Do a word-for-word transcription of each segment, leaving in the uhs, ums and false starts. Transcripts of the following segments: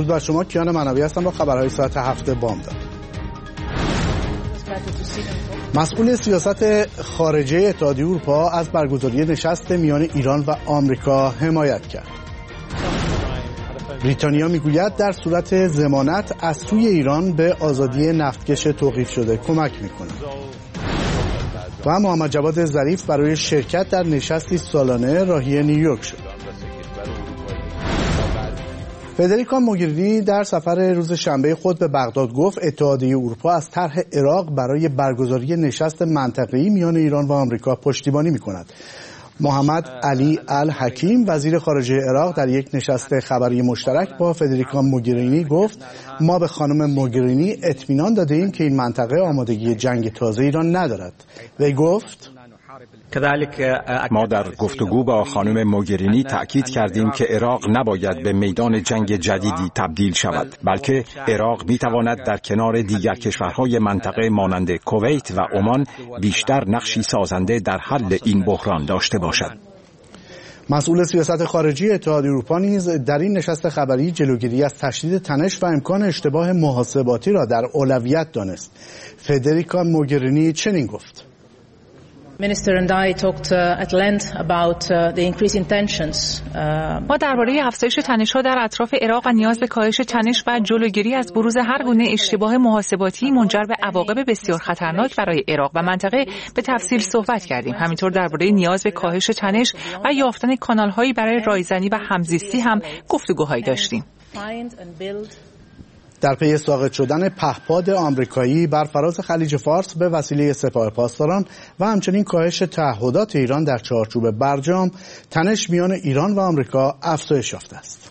درود بر شما. کیان منوی هستم با خبرهای ساعت هفت بامداد. مسئول سیاست خارجه اتحادیه اروپا از برگزاری نشست میان ایران و آمریکا حمایت کرد. بریتانیا میگوید در صورت ضمانت از سوی ایران به آزادی نفتکش توقیف شده کمک میکند. و محمد جواد ظریف برای شرکت در نشستی سالانه راهی نیویورک شد. فدریکا موگرینی در سفر روز شنبه خود به بغداد گفت اتحادیه اروپا از طرح عراق برای برگزاری نشست منطقه‌ای میان ایران و آمریکا پشتیبانی می‌کند. محمد علی الحکیم وزیر خارجه عراق در یک نشست خبری مشترک با فدریکا موگرینی گفت ما به خانم موگرینی اطمینان داده‌ایم که این منطقه آمادگی جنگ تازه ایران ندارد. وی گفت ما در گفتگو با خانم موگرینی تأکید کردیم که عراق نباید به میدان جنگ جدیدی تبدیل شود، بلکه عراق میتواند در کنار دیگر کشورهای منطقه مانند کویت و عمان بیشتر نقشی سازنده در حل این بحران داشته باشد. مسئول سیاست خارجی اتحادیه اروپا نیز در این نشست خبری جلوگیری از تشدید تنش و امکان اشتباه محاسباتی را در اولویت دانست. فدریکا موگرینی چنین گفت: ما درباره افزایش تنش‌ها در اطراف عراق و نیاز به کاهش تنش و جلوگیری از بروز هر گونه اشتباه محاسباتی منجر به عواقب بسیار خطرناک برای عراق و منطقه به تفصیل صحبت کردیم. همینطور درباره نیاز به کاهش تنش و یافتن کانال‌هایی برای رایزنی و همزیستی هم گفتگوهایی داشتیم. در پی ساقط شدن پهپاد آمریکایی بر فراز خلیج فارس به وسیله سپاه پاسداران و همچنین کاهش تعهدات ایران در چارچوب برجام، تنش میان ایران و آمریکا افزایش یافته است.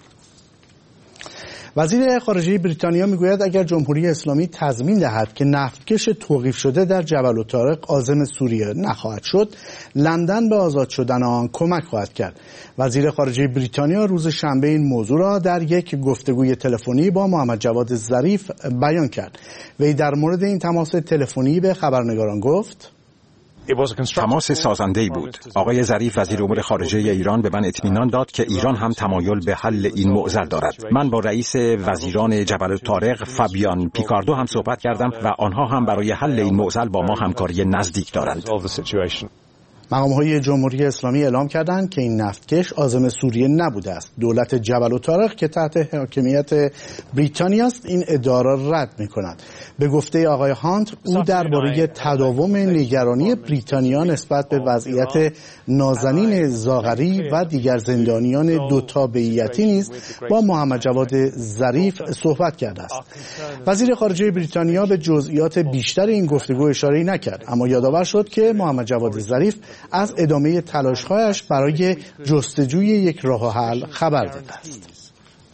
وزیر خارجه بریتانیا میگوید اگر جمهوری اسلامی تضمین دهد که نفتکش توقیف شده در جبل الطارق عازم سوریه نخواهد شد، لندن به آزاد شدن آن کمک خواهد کرد. وزیر خارجه بریتانیا روز شنبه این موضوع را در یک گفتگوی تلفنی با محمد جواد ظریف بیان کرد. وی در مورد این تماس تلفنی به خبرنگاران گفت: تماس سازنده‌ای بود. آقای ظریف وزیر امور خارجه ایران به من اطمینان داد که ایران هم تمایل به حل این معضل دارد. من با رئیس وزیران جبل الطارق فابیان پیکاردو هم صحبت کردم و آنها هم برای حل این معضل با ما همکاری نزدیک دارند. مقام‌های جمهوری اسلامی اعلام کردند که این نفتکش عازم سوریه نبوده است. دولت جبل الطارق که تحت حاکمیت بریتانیا است این ادعا را رد می‌کند. به گفته آقای هانت، او درباره تداوم نگرانی بریتانیا نسبت به وضعیت نازنین زاغری و دیگر زندانیان دو تابعیتی نیز با محمد جواد ظریف صحبت کرده است. وزیر خارجه بریتانیا به جزئیات بیشتر این گفتگو اشاره نکرد، اما یادآور شد که محمد جواد ظریف از ادامه تلاش‌هایش برای جستجوی یک راه حل خبر داده است.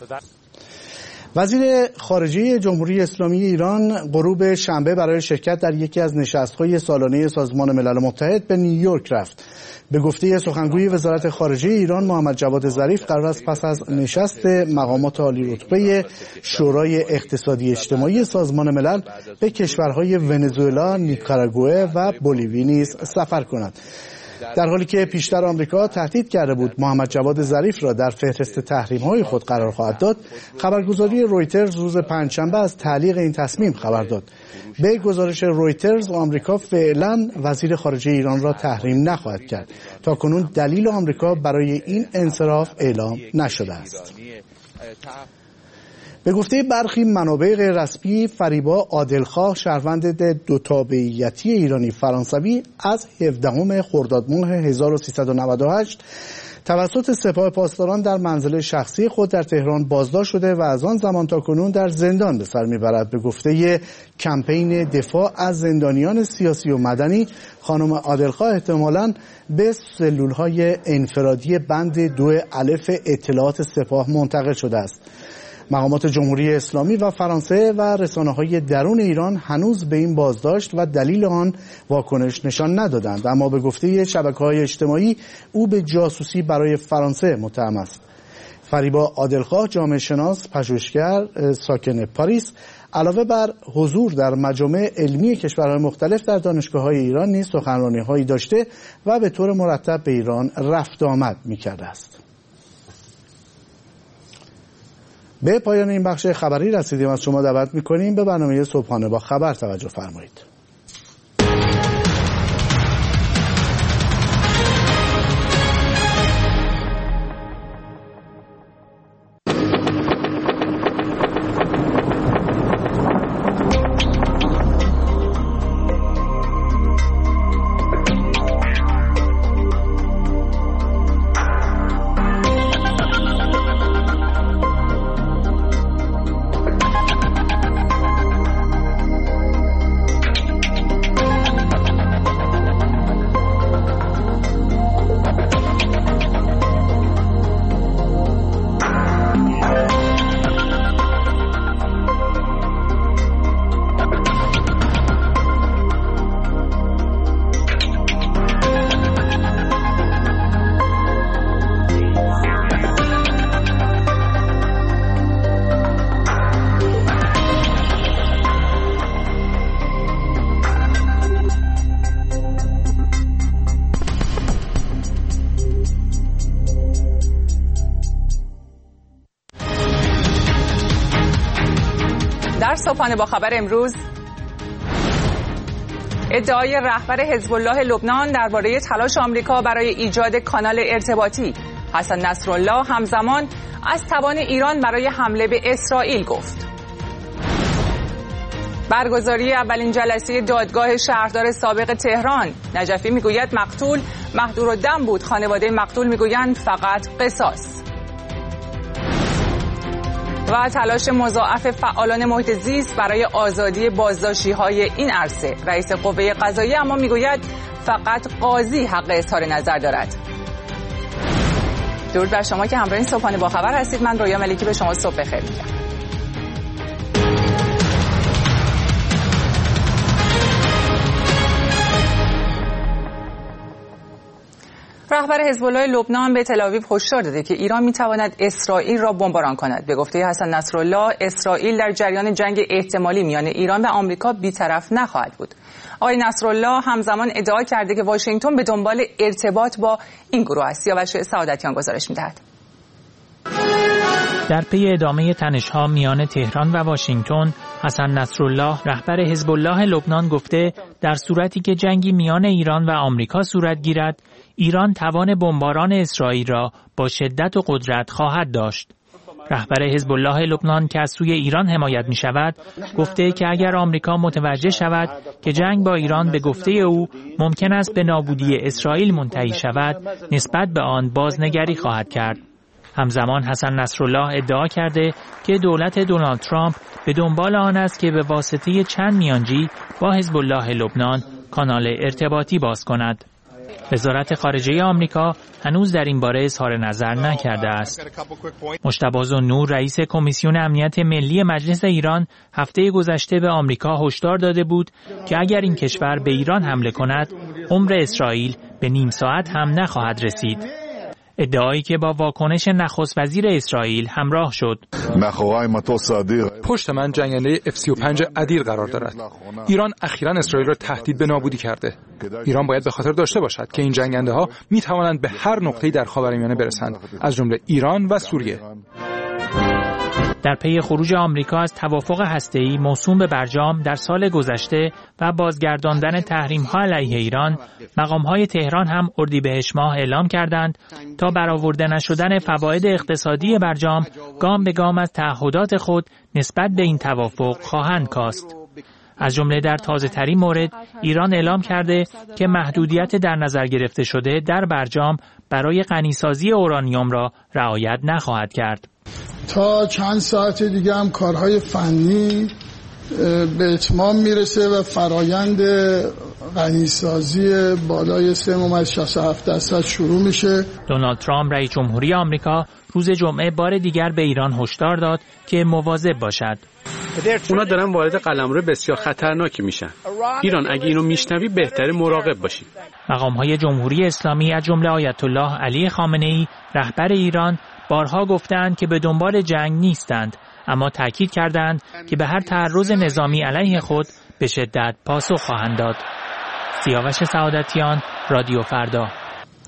وزیر خارجه جمهوری اسلامی ایران غروب شنبه برای شرکت در یکی از نشست‌های سالانه سازمان ملل متحد به نیویورک رفت. به گفته سخنگوی وزارت خارجه ایران محمد جواد ظریف قرار است پس از نشست مقامات عالی رتبه شورای اقتصادی اجتماعی سازمان ملل به کشورهای ونزوئلا، نیکاراگوئه و بولیوی نیز سفر کند. در حالی که پیشتر آمریکا تهدید کرده بود محمد جواد ظریف را در فهرست تحریم‌های خود قرار خواهد داد، خبرگزاری رویترز روز پنجشنبه از تعلیق این تصمیم خبر داد. به گزارش رویترز، آمریکا فعلا وزیر خارجه ایران را تحریم نخواهد کرد. تاکنون دلیل آمریکا برای این انصراف اعلام نشده است. به گفته برخی منابع غیر رسمی، فریبا عادلخواه شهروند دو تابعیتی ایرانی فرانسوی از هفدهم خرداد ماه هزار و سیصد و نود و هشت توسط سپاه پاسداران در منزل شخصی خود در تهران بازداشت شده و از آن زمان تا کنون در زندان به سر میبرد. به گفته کمپین دفاع از زندانیان سیاسی و مدنی، خانم عادلخواه احتمالاً به سلولهای انفرادی بند دو الف اطلاعات سپاه منتقل شده است. مقامات جمهوری اسلامی و فرانسه و رسانه‌های درون ایران هنوز به این بازداشت و دلیل آن واکنش نشان ندادند، اما به گفته شبکه‌های اجتماعی او به جاسوسی برای فرانسه متهم است. فریبا عادلخواه جامعه شناس، پژوهشگر، ساکن پاریس، علاوه بر حضور در مجامع علمی کشورهای مختلف در دانشگاه‌های ایران نیز سخنرانی‌هایی داشته و به طور مرتب به ایران رفت آمد می‌کرده است. به پایان این بخش خبری رسیدیم. از شما دعوت می‌کنیم به برنامه صبحانه با خبر توجه فرمایید. در صبحانه با خبر امروز، ادعای رهبر حزب الله لبنان درباره تلاش آمریکا برای ایجاد کانال ارتباطی. حسن نصرالله همزمان از توان ایران برای حمله به اسرائیل گفت. برگزاری اولین جلسه دادگاه شهردار سابق تهران. نجفی میگوید مقتول محضورالدم بود، خانواده مقتول میگویند فقط قصاص. و تلاش مضاعف فعالان محیط زیست برای آزادی بازداشتی‌های این عرصه. رئیس قوه قضاییه اما میگوید فقط قاضی حق اظهار نظر دارد. درود بر شما که همراه این صبحانه با خبر هستید. من رویا ملکی به شما صبح بخیر میگم. رهبر حزب الله لبنان به تل آویو هشدار داده که ایران میتواند اسرائیل را بمباران کند. به گفته حسن نصرالله، اسرائیل در جریان جنگ احتمالی میان ایران و آمریکا بی‌طرف نخواهد بود. آقای نصرالله همزمان ادعا کرده که واشنگتن به دنبال ارتباط با این گروه است. سیاوش سعادتیان گزارش می‌دهد. در پی ادامه تنش‌ها میان تهران و واشنگتن، حسن نصرالله رهبر حزب الله لبنان گفته در صورتی که جنگی میان ایران و آمریکا صورت گیرد، ایران توان بمباران اسرائیل را با شدت و قدرت خواهد داشت. رهبر حزب الله لبنان که از سوی ایران حمایت می شود، گفته که اگر آمریکا متوجه شود که جنگ با ایران به گفته او ممکن است به نابودی اسرائیل منتهی شود، نسبت به آن بازنگری خواهد کرد. همزمان حسن نصرالله ادعا کرده که دولت دونالد ترامپ به دنبال آن است که به واسطه چند میانجی با حزب الله لبنان کانال ارتباطی باز کند. وزارت خارجه آمریکا هنوز در این باره اظهار نظر نکرده است. مجتبی ذوالنور رئیس کمیسیون امنیت ملی مجلس ایران هفته گذشته به آمریکا هشدار داده بود که اگر این کشور به ایران حمله کند، عمر اسرائیل به نیم ساعت هم نخواهد رسید. ادعایی که با واکنش نخست وزیر اسرائیل همراه شد. پشت من جنگنده اف سی و پنج ادیر قرار دارد. ایران اخیراً اسرائیل را تهدید به نابودی کرده. ایران باید به خاطر داشته باشد که این جنگنده ها می توانند به هر نقطه‌ای در خاورمیانه برسند، از جمله ایران و سوریه. در پی خروج آمریکا از توافق هسته‌ای موسوم به برجام در سال گذشته و بازگرداندن تحریم‌ها علیه ایران، مقام‌های تهران هم اردیبهشت ماه اعلام کردند تا برآورده نشدن فواید اقتصادی برجام گام به گام از تعهدات خود نسبت به این توافق خواهند کاست. از جمله در تازه‌ترین مورد، ایران اعلام کرده که محدودیت در نظر گرفته شده در برجام برای غنیسازی اورانیوم را رعایت نخواهد کرد. تا چند ساعت دیگه هم کارهای فنی به اتمام میرسه و فرایند غنیسازی بالای سه ممیز شصت و هفت درصد شروع میشه. دونالد ترامپ رئیس جمهوری آمریکا روز جمعه بار دیگر به ایران هشدار داد که مواظب باشد. اونا دارن وارد قلمرو بسیار خطرناکی میشن. ایران اگه اینو میشنوی بهتره مراقب باشی. مقام‌های جمهوری اسلامی از جمله آیت الله علی خامنه‌ای رهبر ایران بارها گفتند که به دنبال جنگ نیستند، اما تاکید کردند که به هر تعرض نظامی علیه خود به شدت پاسخ خواهند داد. سیاوش سعادتیان، رادیو فردا.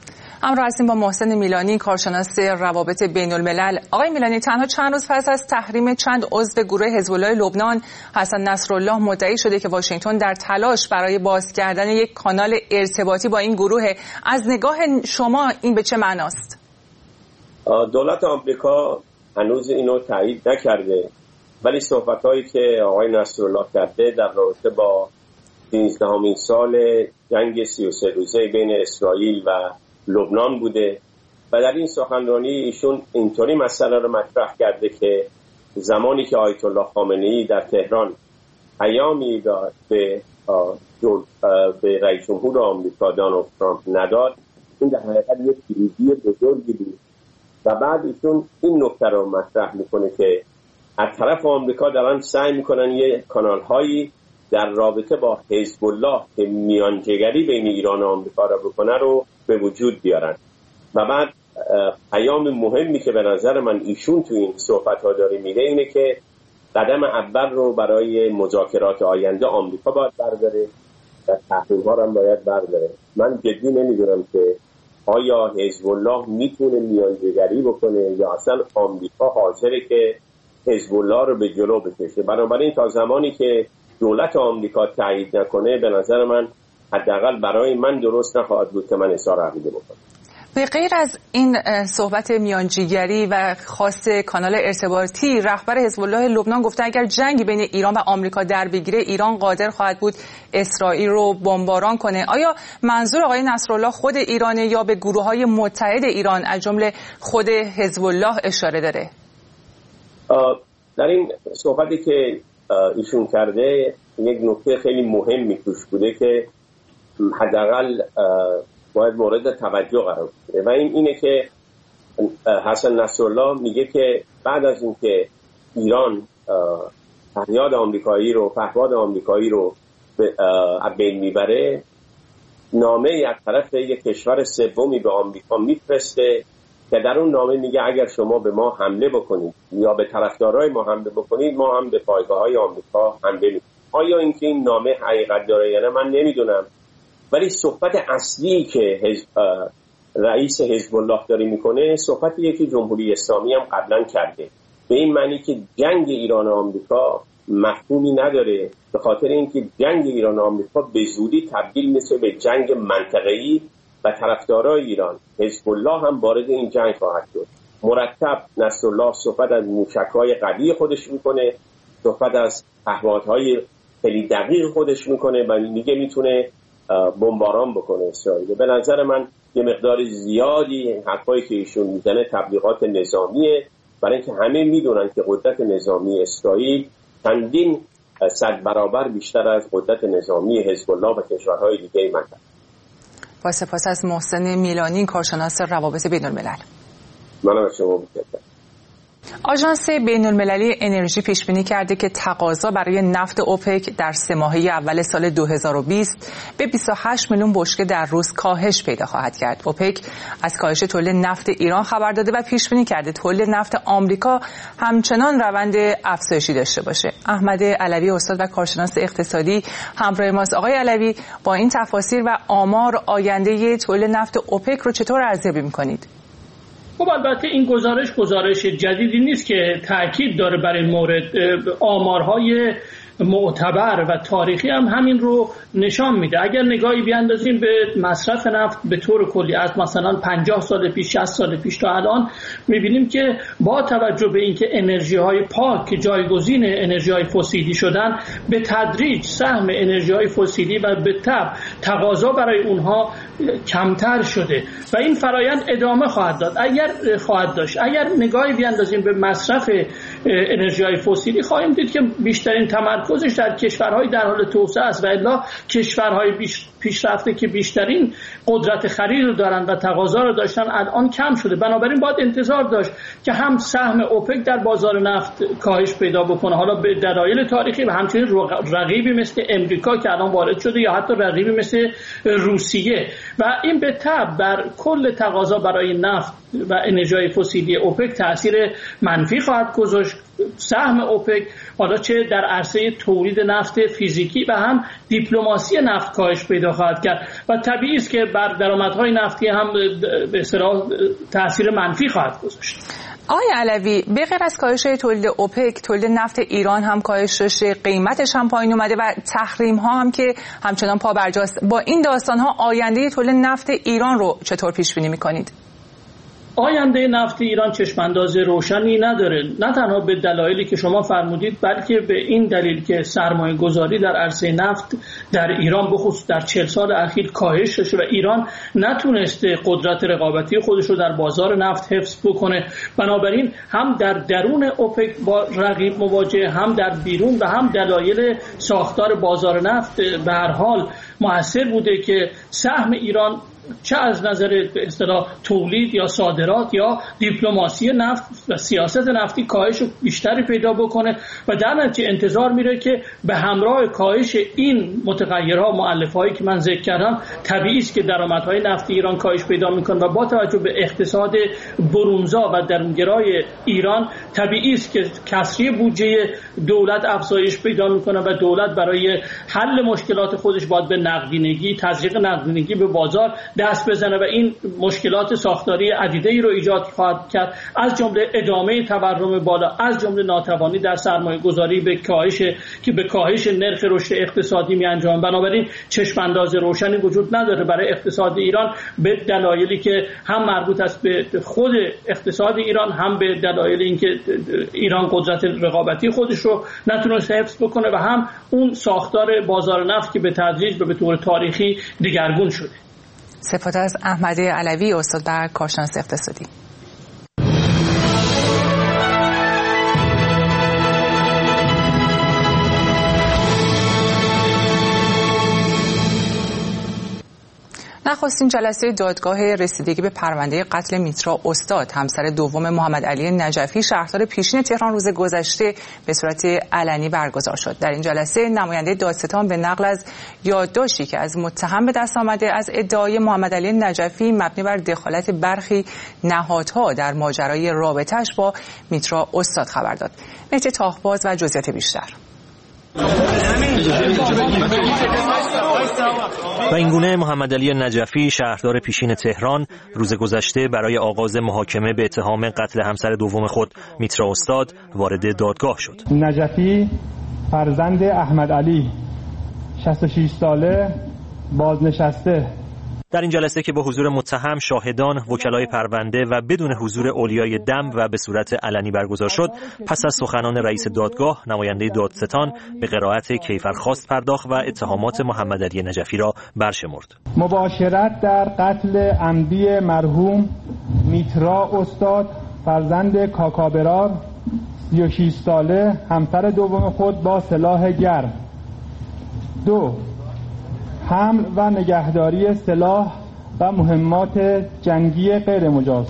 همراه هستیم با محسن میلانی، کارشناس روابط بین الملل. آقای میلانی، تنها چند روز پس از تحریم چند عضو گروه حزب الله لبنان، حسن نصرالله مدعی شده که واشنگتن در تلاش برای باز کردن یک کانال ارتباطی با این گروه. از نگاه شما این به چه معناست؟ دولت آمریکا هنوز اینو تایید نکرده، ولی صحبت‌هایی که آقای نصرالله کرده در رابطه با سیزدهمین سال جنگ سی و سه روزه بین اسرائیل و لبنان بوده و در این سخنرانی ایشون اینطوری مسئله رو مطرح کرده که زمانی که آیت الله خامنه‌ای در تهران پیامی داد به به رئیس جمهور آمریکا دونالد ترامپ نداد، این در حقیقت یک پیروزی بزرگی بود و بعد ایشون این نکته رو مطرح میکنه که از طرف آمریکا دارن سعی میکنن یه کانال هایی در رابطه با حزب الله که میانجیگری بین ایران و آمریکا را بکنه رو به وجود بیارن. و بعد پیام مهمی که به نظر من ایشون تو این صحبت ها داره میده اینه که قدم اول رو برای مذاکرات آینده آمریکا باید برداره و تحریم ها رو هم باید برداره. من جدی نمیدونم که آیا حزب الله میتونه میانجیگری بکنه یا اصلا آمریکا حاضره که حزب الله رو به جلو بکشه. بنابراین تا زمانی که دولت آمریکا تایید نکنه به نظر من حداقل برای من درست نخواهد بود که من اظهار عقیده بکنم. به غیر از این صحبت میانجیگری و خاص کانال ارتباطی، رهبر حزب الله لبنان گفته اگر جنگی بین ایران و آمریکا در بگیره ایران قادر خواهد بود اسرائیل رو بمباران کنه. آیا منظور آقای نصرالله خود ایرانه یا به گروه‌های متحد ایران از جمله خود حزب الله اشاره داره؟ در این صحبتی که ایشون کرده یک نکته خیلی مهمی توش بوده که حداقل باید مورد توجه قرار بگیره و این اینه که حسن نصرالله میگه که بعد از اینکه ایران فریاد آمریکایی رو پهپاد آمریکایی رو از بین میبره، نامه از طرف یک کشور سومی به آمریکا میفرسته که در اون نامه میگه اگر شما به ما حمله بکنید یا به طرفدارای ما حمله بکنید ما هم به پایگاه‌های آمریکا حمله میکنیم. آیا اینکه این نامه حقیقت داره یا نه من نمیدونم، ولی صحبت اصلی که حزب رئیس حزب الله داره میکنه صحبتیه که جمهوری اسلامی هم قبلا کرده، به این معنی که جنگ ایران و آمریکا مفهومی نداره، به خاطر اینکه جنگ ایران و آمریکا به زودی تبدیل میشه به جنگ منطقه‌ای و طرفدارای ایران حزب الله هم وارد این جنگ خواهد شد. مرتب نصرالله صحبت از موشک‌های قوی خودش میکنه، صحبت از پهپادهای خیلی دقیق خودش میکنه و میگه میتونه بمباران بکنه اسرائیل. به نظر من یه مقدار زیادی حرفایی که ایشون میزنه تبلیغات نظامیه، برای اینکه همه میدونن که قدرت نظامی اسرائیل چندین صد برابر بیشتر از قدرت نظامی حزب الله و کشورهای دیگه منطقه. با سپاس از محسن میلانی، کارشناس روابط بین الملل. منم از شما متشکرم. آژانس بین المللی انرژی پیش بینی کرده که تقاضا برای نفت اوپک در سه ماهه اول سال دو هزار و بیست به بیست و هشت میلیون بشکه در روز کاهش پیدا خواهد کرد. اوپک از کاهش تولید نفت ایران خبر داده و پیش بینی کرده تولید نفت آمریکا همچنان روند افزایشی داشته باشه. احمد علوی، استاد و کارشناس اقتصادی، همراه ماست. آقای علوی، با این تفاصیل و آمار آینده تولید نفت اوپک رو چطور ارزیابی می‌کنید؟ خب البته این گزارش گزارش جدیدی نیست که تاکید داره بر این مورد. آمارهای معتبر و تاریخی هم همین رو نشان میده. اگر نگاهی بیاندازیم به مصرف نفت به طور کلی از مثلا پنجاه سال پیش، شصت سال پیش تا الان، میبینیم که با توجه به اینکه انرژی های پاک جایگزین انرژی های فسیلی شدن، به تدریج سهم انرژی های فسیلی و به تبع تقاضا برای اونها کمتر شده و این فرایند ادامه خواهد داد اگر خواهد داشت. اگر نگاهی بیاندازیم به مصرف انرژی های فسیلی، خواهیم دید که بیشترین تمرکزش در کشورهای در حال توسعه است و الا کشورهای بیش پیشرفته که بیشترین قدرت خرید رو دارن و تقاضا رو داشتن الان کم شده. بنابراین باید انتظار داشت که هم سهم اوپک در بازار نفت کاهش پیدا بکنه، حالا به دلایل تاریخی و همچنین رقیبی مثل امریکا که الان وارد شده یا حتی رقیبی مثل روسیه و این به تبع بر کل تقاضا برای نفت و انرژی فسیلی اوپک تاثیر منفی خواهد گذاشت سهم اوپک حالا چه در عرصه تولید نفت فیزیکی و هم دیپلماسی نفت کاهش پیدا خواهد کرد و طبیعی است که بر درآمدهای نفتی هم به اصطلاح تاثیر منفی خواهد گذاشت. آقای علوی، به غیر از کاهش تولید اوپک، تولید نفت ایران هم کاهش داشته، قیمتش هم پایین اومده و تحریم ها هم که همچنان پابرجاست. با این داستان ها آینده تولید نفت ایران رو چطور پیش بینی میکنید؟ آینده نفت ایران چشمانداز روشنی نداره، نه تنها به دلایلی که شما فرمودید، بلکه به این دلیل که سرمایه گذاری در عرصه نفت در ایران بخصوص در چهل سال اخیر کاهش داشته و ایران نتونسته قدرت رقابتی خودش رو در بازار نفت حفظ بکنه. بنابراین هم در درون اوپک با رقیب مواجه، هم در بیرون و هم دلایل ساختار بازار نفت به هر حال مؤثر بوده که سهم ایران چه از نظر به اصطلاح تولید یا صادرات یا دیپلماسی نفت و سیاست نفتی کاهش بیشتری پیدا بکنه و در نتیجه انتظار میره که به همراه کاهش این متغیرها مؤلفه‌هایی که من ذکر کردم طبیعی است که درآمدهای نفتی ایران کاهش پیدا میکنه و با توجه به اقتصاد برونزا و درونگرای ایران طبیعی است که کسری بودجه دولت افزایش پیدا میکنه و دولت برای حل مشکلات خودش باید به نقدینگی، تزریق نقدینگی به بازار دست بزنه و این مشکلات ساختاری عدیده‌ای رو ایجاد خواهد کرد، از جمله ادامه تورم بالا، از جمله ناتوانی در سرمایه گذاری به کاهش که به کاهش نرخ رشد اقتصادی می انجام. بنابراین چشم انداز روشنی وجود نداره برای اقتصاد ایران به دلایلی که هم مربوط است به خود اقتصاد ایران، هم به دلایل اینکه ایران قدرت رقابتی خودش رو نتونسته حفظ بکنه و هم اون ساختار بازار نفت که به تدریج و به طور تاریخی دگرگون شده. سپاس از احمد علوی، استاد در کارشناسی اقتصادی. نخستین جلسه دادگاه رسیدگی به پرونده قتل میترا استاد همسر دوم محمد علی نجفی شهردار پیشین تهران روز گذشته به صورت علنی برگزار شد. در این جلسه نماینده دادستان به نقل از یادداشتی که از متهم به دست آمده از ادعای محمد علی نجفی مبنی بر دخالت برخی نهادها در ماجرای رابطه‌اش با میترا استاد خبر داد. مهدی تاهباز و جزئیات بیشتر. و اینگونه محمد علی نجفی شهردار پیشین تهران روز گذشته برای آغاز محاکمه به اتهام قتل همسر دوم خود میترا استاد وارد دادگاه شد. نجفی فرزند احمد علی شصت و شش ساله بازنشسته. در این جلسه که با حضور متهم، شاهدان، وکلای پرونده و بدون حضور اولیای دم و به صورت علنی برگزار شد، پس از سخنان رئیس دادگاه، نماینده دادستان به قرائت کیفرخواست پرداخت و اتهامات محمد علی نجفی را برشمرد. مباشرت در قتل عمدی مرحوم میترا استاد فرزند کاکابرار سی و شش ساله همسر دوم خود با سلاح گرم. دو حمل و نگهداری سلاح و مهمات جنگی غیر مجاز.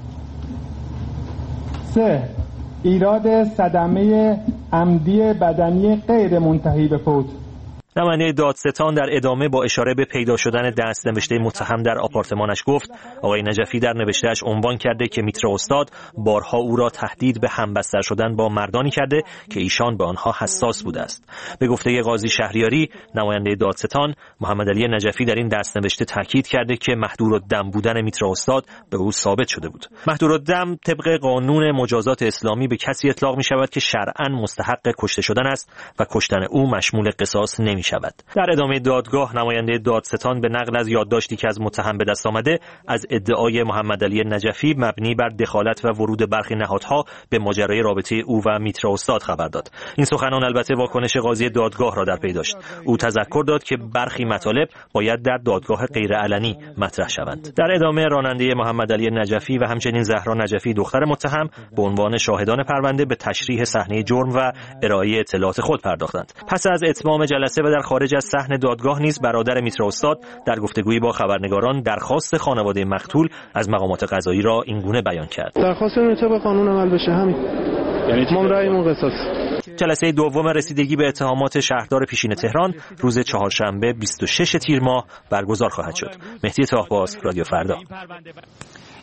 سه ایراد صدمه عمدی بدنی غیر منتهی به فوت. نماینده دادستان در ادامه با اشاره به پیدا شدن دست‌نوشته متهم در آپارتمانش گفت آقای نجفی در نوشته‌اش عنوان کرده که میترا استاد بارها او را تهدید به همبستر شدن با مردانی کرده که ایشان به آنها حساس بوده است. به گفته قاضی شهریاری، نماینده دادستان، محمد علی نجفی در این دست‌نوشته تاکید کرده که محظورالدم بودن میترا استاد به او ثابت شده بود. محظورالدم طبق قانون مجازات اسلامی به کسی اطلاق می‌شود که شرعاً مستحق کشته شدن است و کشتن او مشمول قصاص نمی شود. در ادامه دادگاه، نماینده دادستان به نقل از یادداشتی که از متهم به دست آمده از ادعای محمد علی نجفی مبنی بر دخالت و ورود برخی نهادها به ماجرای رابطه او و میترا استاد خبر داد. این سخنان البته واکنش قاضی دادگاه را در پی داشت. او تذکر داد که برخی مطالب باید در دادگاه غیرعلنی مطرح شوند. در ادامه راننده محمد علی نجفی و همچنین زهرا نجفی دختر متهم به عنوان شاهدان پرونده به تشریح صحنه جرم و ارائه اطلاعات خود پرداختند. پس از اتمام جلسه و در خارج از صحن دادگاه نیز برادر میترا استاد در گفتگویی با خبرنگاران درخواست خانواده مقتول از مقامات قضایی را اینگونه بیان کرد. درخواست طبق قانون عمل بشه، همین. یعنی ما رأیمون قصاص. جلسه دوم رسیدگی به اتهامات شهردار پیشین تهران روز چهارشنبه بیست و شش تیر ماه برگزار خواهد شد. مهدی تاهباز، رادیو فردا.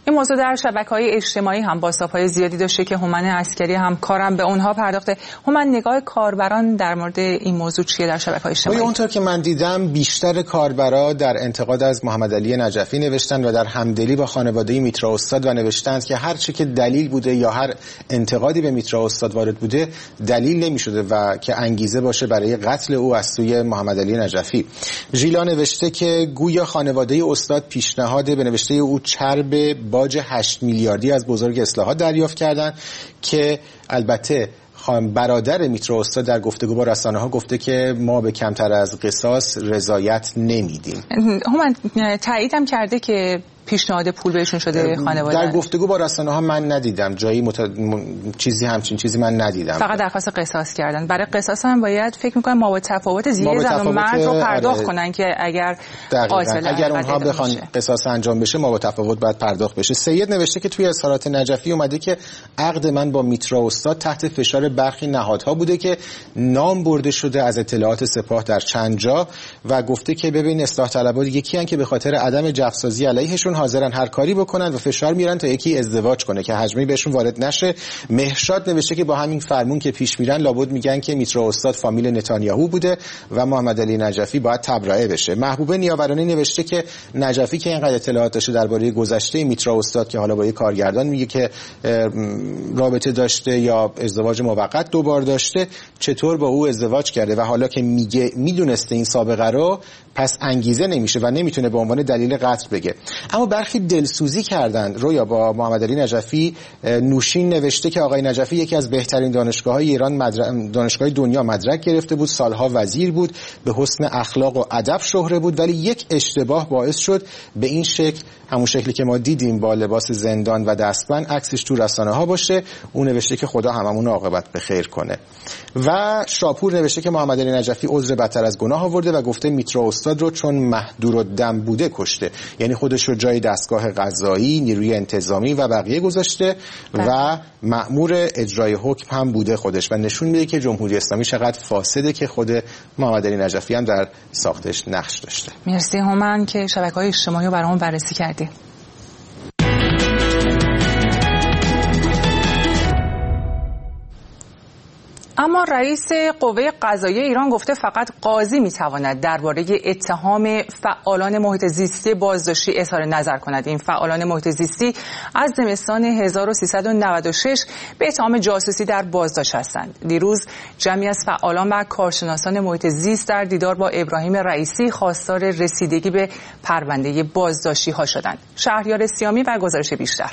این موضوع در شبکه‌های اجتماعی هم بازتاب‌های زیادی داشته که هومن عسکری هم کارم به اونها پرداخته. هومن، نگاه کاربران در مورد این موضوع چیه در شبکه‌های اجتماعی؟ اونطور که من دیدم بیشتر کاربرا در انتقاد از محمد علی نجفی نوشتن و در همدلی با خانواده میترا استاد و نوشتند که هر چی که دلیل بوده یا هر انتقادی به میترا استاد وارد بوده دلیل نمی‌شده و که انگیزه باشه برای قتل او از سوی محمد علی نجفی. ژیلا نوشته که گویا خانواده استاد پیشنهاد به نوشته او چرب باج هشت میلیاردی از بزرگ اصلاحات دریافت کردند که البته برادر میترا استاد در گفتگو با رسانه‌ها گفته که ما به کمتر از قصاص رضایت نمیدیم. هومن تایید هم کرده که پیشنهاد پول بهشون شده خانواده؟ در گفتگو با رسانه‌ها من ندیدم جایی مت... چیزی همچین چیزی من ندیدم. فقط درخواست قصاص کردن. برای قصاص هم باید فکر می‌کنم ما با تفاوت زیر زن و مرد رو پرداخت آره. کنن که اگر قاتل اگر اونها بخوان قصاص انجام بشه ما با تفاوت باید پرداخت بشه. سید نوشته که توی اظهارات نجفی اومده که عقد من با میترا استاد تحت فشار برخی نهادها بوده که نام برده شده از اطلاعات سپاه در چند جا و گفته که ببین اصلاح طلبات یکی ان که به خاطر عدم جفسازی علیهشون حاضرن هر کاری بکنن و فشار میارن تا یکی ازدواج کنه که حجمی بهشون وارد نشه. مهرشاد نوشته که با همین فرمون که پیش میرن لابد میگن که میترا استاد فامیل نتانیاهو بوده و محمد علی نجفی باید تبرئه بشه. محبوبه نیاورانی نوشته که نجفی که اینقدر اطلاعات داشته درباره گذشته میترا استاد که حالا با یک کارگردان میگه که رابطه داشته یا ازدواج موقت دو بار داشته، چطور با او ازدواج کرده و حالا که میگه میدونسته این سابقه رو پس انگیزه نمیشه و نمیتونه به عنوان دلیل قتل بگه. اما برخی دلسوزی کردند رویا با محمد علی نجفی. نوشین نوشته که آقای نجفی یکی از بهترین دانشگاه‌های ایران مدر... دانشگاه دنیا مدرک گرفته بود، سالها وزیر بود، به حسن اخلاق و ادب شهره بود، ولی یک اشتباه باعث شد به این شکل، همون شکلی که ما دیدیم با لباس زندان و دستبند، عکسش تو رسانه‌ها باشه. اون نوشته که خدا هممون رو عاقبت به خیر کنه. و شاپور نوشته که محمد علی نجفی عذر بدتر از گناه آورده و گفته میترا استاد رو چون مهدورالدم بوده کشته، یعنی خودش رو جای دستگاه قضایی، نیروی انتظامی و بقیه گذاشته و مأمور اجرای حکم هم بوده خودش و نشون میده که جمهوری اسلامی چقدر فاسده که خود محمد علی نجفی هم در ساختش نقش داشته. مرسی هومن که شبکه‌های اجتماعی رو برامون بررسی کردی. اما رئیس قوه قضاییه ایران گفته فقط قاضی میتواند درباره اتهام فعالان محیط زیستی بازداشتی اظهار نظر کند. این فعالان محیط زیستی از زمستان هزار و سیصد و نود و شش به اتهام جاسوسی در بازداشت هستند. دیروز جمعی از فعالان و کارشناسان محیط زیست در دیدار با ابراهیم رئیسی خواستار رسیدگی به پرونده بازداشتی ها شدند. شهریار سیامی و گزارش بیشتر.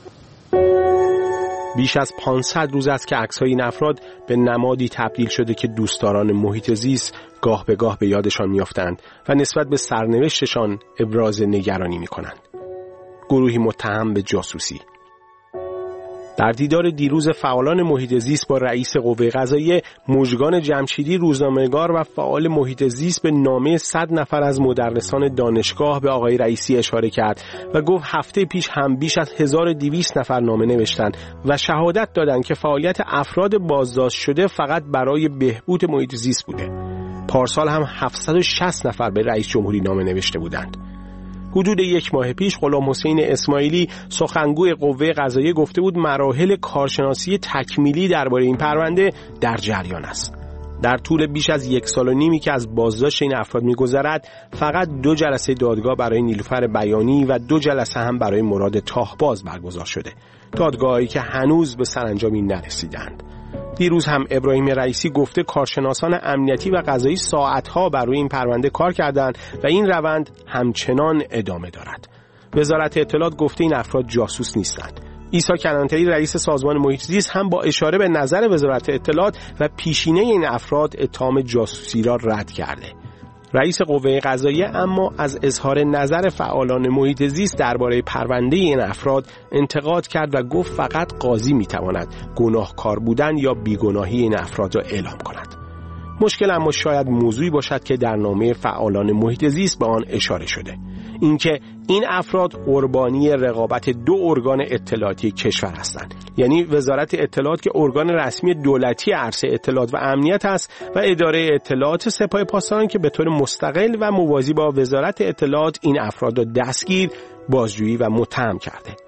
بیش از پانصد روز است که عکس‌های این افراد به نمادی تبدیل شده که دوستداران محیط زیست گاه به گاه به یادشان میافتند و نسبت به سرنوشتشان ابراز نگرانی می‌کنند. گروهی متهم به جاسوسی. در دیدار دیروز فعالان محیط زیست با رئیس قوه قضاییه، مژگان جمشیدی روزنامه‌نگار و فعال محیط زیست به نامه صد نفر از مدرسان دانشگاه به آقای رئیسی اشاره کرد و گفت هفته پیش هم بیش از هزار و دویست نفر نامه نوشتند و شهادت دادند که فعالیت افراد بازداشت شده فقط برای بهبود محیط زیست بوده. پارسال هم هفتصد و شصت نفر به رئیس جمهوری نامه نوشته بودند. حدود یک ماه پیش غلام حسین اسماعیلی سخنگوی قوه قضاییه گفته بود مراحل کارشناسی تکمیلی درباره این پرونده در جریان است. در طول بیش از یک سال و نیمی که از بازداشت این افراد می‌گذرد، فقط دو جلسه دادگاه برای نیلوفر بیانی و دو جلسه هم برای مراد تاهباز برگزار شده. دادگاهی که هنوز به سرانجامی نرسیدند. دیروز هم ابراهیم رئیسی گفته کارشناسان امنیتی و قضایی ساعتها بر روی این پرونده کار کردند و این روند همچنان ادامه دارد. وزارت اطلاعات گفته این افراد جاسوس نیستند. عیسی کلانتری رئیس سازمان محیط زیست هم با اشاره به نظر وزارت اطلاعات و پیشینه این افراد اتهام جاسوسی را رد کرده. رئیس قوه قضاییه اما از اظهار نظر فعالان محیط زیست درباره پرونده این افراد انتقاد کرد و گفت فقط قاضی میتواند گناهکار بودن یا بیگناهی این افراد را اعلام کند. مشکل اما شاید موضوعی باشد که در نامه فعالان محیط زیست به آن اشاره شده، اینکه این افراد قربانی رقابت دو ارگان اطلاعاتی کشور هستند، یعنی وزارت اطلاعات که ارگان رسمی دولتی عرصه اطلاعات و امنیت است و اداره اطلاعات سپاه پاسداران که به طور مستقل و موازی با وزارت اطلاعات این افراد را دستگیر، بازجویی و متهم کرده.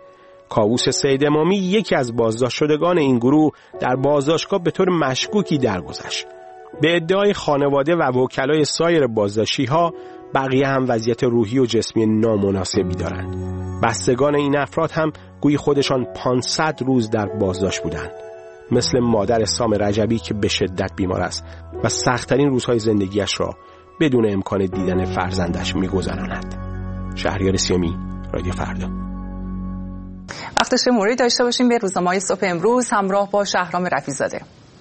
کاووس سید امامی یکی از بازداشت شدگان این گروه در بازداشتگاه به طور مشکوکی درگذشت. به ادعای خانواده و وکلای سایر بازداشتی‌ها بقیه هم وضعیت روحی و جسمی نامناسبی دارند. بستگان این افراد هم گویی خودشان پانصد روز در بازداشت بودند. مثل مادر سام رجبی که به شدت بیمار است و سخت‌ترین روزهای زندگیش را بدون امکان دیدن فرزندش می‌گذراند. شهریار سیومی، رادیو فردا. وقتش موردی داشته باشیم به روزنامه‌های صبح امروز همراه با شهرام رفیع‌زاده.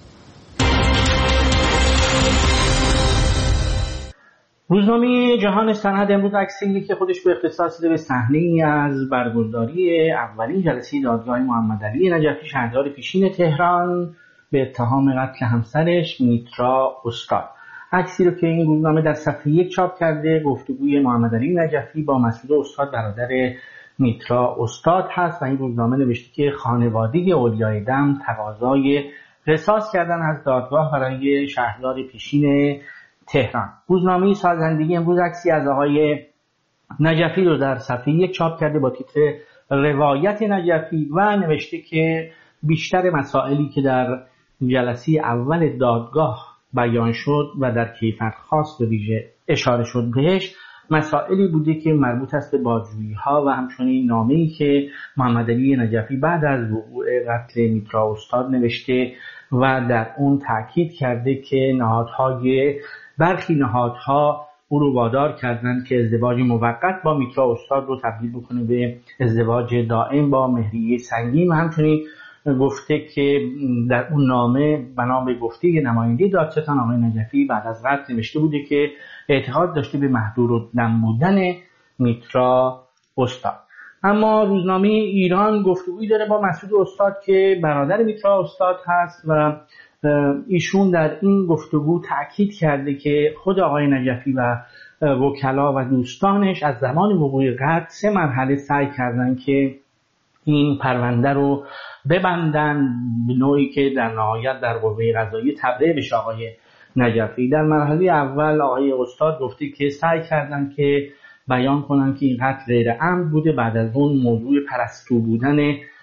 روزنامه جهان صنعت امروز عکسی که خودش به اختصاص داده به صحنه‌ای از برگزاری اولین جلسه دادگاه محمدعلی نجفی شهردار پیشین تهران به اتهام قتل همسرش میترا استاد. عکسی رو که این روزنامه در صفحه یک چاپ کرده گفتگوی محمدعلی نجفی با مسعود استاد برادر میترا استاد هست و این روزنامه نوشته که خانواده اولیای دم تقاضای قصاص کردن از دادگاه برای شهردار پیشین تهران. روزنامه سازندگی امروز عکسی از آقای نجفی رو در صفحه یک چاپ کرده با تیتر روایت نجفی و نوشته که بیشتر مسائلی که در جلسه اول دادگاه بیان شد و در کیفر خاص به ویژه اشاره شد بهش مسائلی بوده که مربوط است به بازجویی‌ها و همچنین نامه‌ای که محمدعلی نجفی بعد از وقوع قتل میترا استاد نوشته و در اون تاکید کرده که نهادهای برخی نهادها او رو وادار کردند که ازدواج موقت با میترا استاد رو تبدیل بکنه به ازدواج دائم با مهریه سنگین و همچنین گفته که در اون نامه بنا به گفته نماینده دادستان آقای نجفی بعد از قتل نوشته بوده که اعتقاد داشته به محدودالدم بودن میترا استاد. اما روزنامه ایران گفتگویی داره با مسعود استاد که برادر میترا استاد هست و ایشون در این گفتگو تأکید کرده که خود آقای نجفی و وکلا و دوستانش از زمان وقوع قتل سه مرحله سعی کردن که این پرونده رو ببندن به نوعی که در نهایت در قوه قضاییه تبرئه بشه آقای نجفی. در مرحله اول آقای استاد گفته که سعی کردن که بیان کنن که این قتل غیر عمد بوده. بعد از اون موضوع پرستو بودن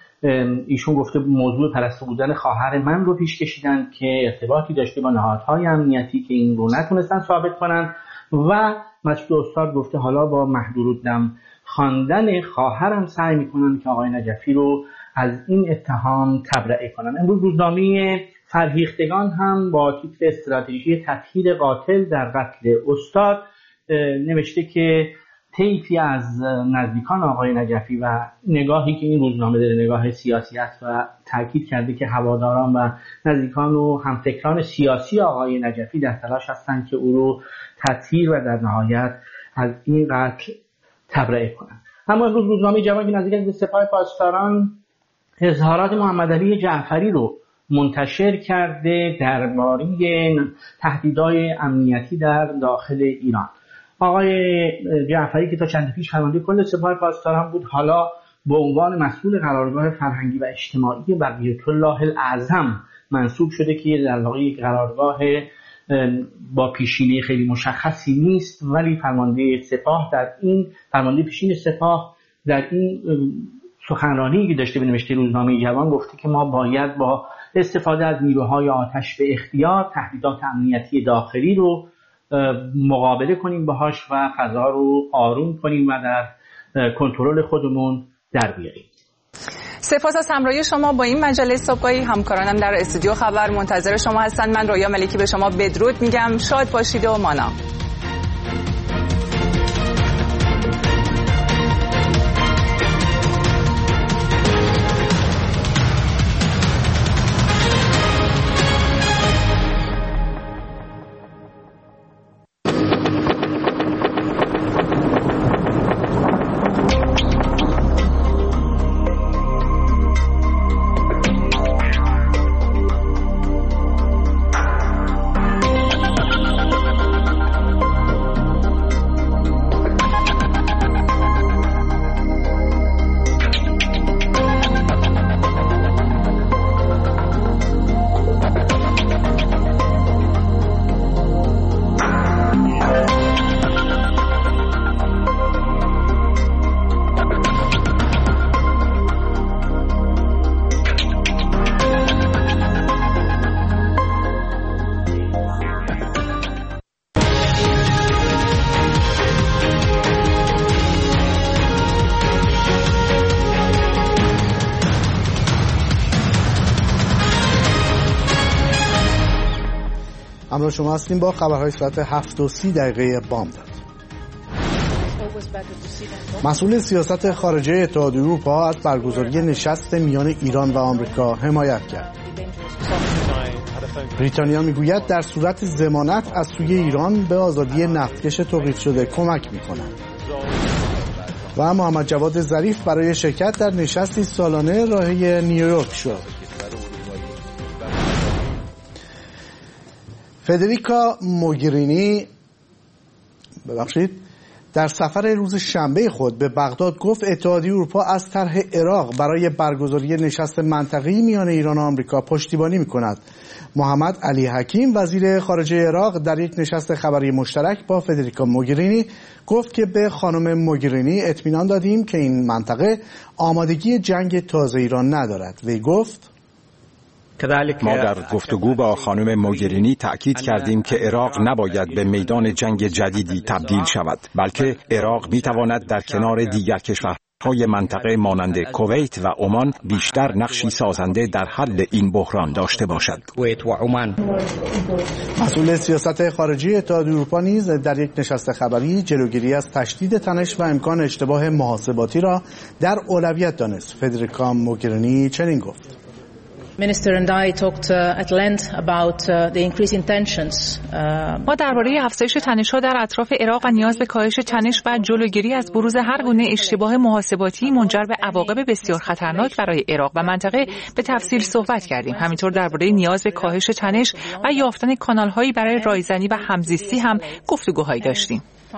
ایشون گفته موضوع پرستو بودن خواهر من رو پیش کشیدن که ارتباطی داشته با نهادهای امنیتی که این رو نتونستن ثابت کنن و مسعود استاد گفته حالا با محدودالدم خواندن خواهرم سعی میکنن که آقای نجفی رو از این اتهام تبرئه کنن. امروز روزنامه فرهیختگان هم با تیتر استراتژی تطهیر قاتل در قتل استاد نوشته که طیفی از نزدیکان آقای نجفی و نگاهی که این روزنامه داره نگاه سیاسی است و تاکید کرده که هواداران و نزدیکان و همفکران سیاسی آقای نجفی در تلاش هستند که او رو تطهیر و در نهایت از این قتل تبرئه کنند. اما امروز روزنامه جوان که نزدیک به سپاه پاسداران اظهارات محمدعلی جعفری رو منتشر کرده درباره تهدیدهای امنیتی در داخل ایران. آقای جعفری که تا چند پیش فرمانده کل سپاه پاسداران بود حالا به عنوان مسئول قرارگاه فرهنگی و اجتماعی بقیت الله الاعظم منصوب شده که در واقع یک قرارگاه با پیشینه خیلی مشخصی نیست، ولی فرمانده سپاه در این فرمانده پیشین سپاه در این سخنرانی که داشته به نوشته روزنامه جوان گفته که ما باید با استفاده از نیروهای آتش به اختیار تهدیدات امنیتی داخلی رو مقابله کنیم باهاش و فضا رو آروم کنیم و در کنترل خودمون در بیاریم. سپاس از همراهی شما با این مجله صبحگاهی. همکارانم در استودیو خبر منتظر شما هستن. من رویا ملکی به شما بدرود میگم. شاد باشید و مانا. همراه شما هستیم با خبرهای ساعت هفت و سی دقیقه بامداد. مسئول سیاست خارجه اتحادیه اروپا از برگزاری نشست میان ایران و آمریکا حمایت کرد. بریتانیا میگوید در صورت ضمانت از سوی ایران به آزادی نفتکش توقیف شده کمک می‌کند. و محمد جواد ظریف برای شرکت در نشستی سالانه راهی نیویورک شد. فدریکا موگرینی ببخشید در سفر روز شنبه خود به بغداد گفت اتحادیه اروپا از طرح عراق برای برگزاری نشست منطقه‌ای میان ایران و آمریکا پشتیبانی می‌کند. محمد علی حکیم وزیر خارجه عراق در یک نشست خبری مشترک با فدریکا موگرینی گفت که به خانم موگرینی اطمینان دادیم که این منطقه آمادگی جنگ تازه ایران ندارد. وی گفت ما در گفتگو با خانم موگرینی تأکید کردیم که عراق نباید به میدان جنگ جدیدی تبدیل شود، بلکه عراق میتواند در کنار دیگر کشورهای منطقه مانند کویت و عمان بیشتر نقشی سازنده در حل این بحران داشته باشد. مسئول سیاست خارجی اتحادیه اروپا نیز در یک نشست خبری جلوگیری از تشدید تنش و امکان اشتباه محاسباتی را در اولویت دانست. فدریکا موگرینی چنین گفت: ما درباره افزایش تنش‌ها در اطراف عراق و نیاز به کاهش تنش و جلوگیری از بروز هر گونه اشتباه محاسباتی منجر به عواقب بسیار خطرناک برای عراق و منطقه به تفصیل صحبت کردیم. همینطور درباره نیاز به کاهش تنش و یافتن کانال‌هایی برای رایزنی و همزیستی هم گفتگوهایی داشتیم.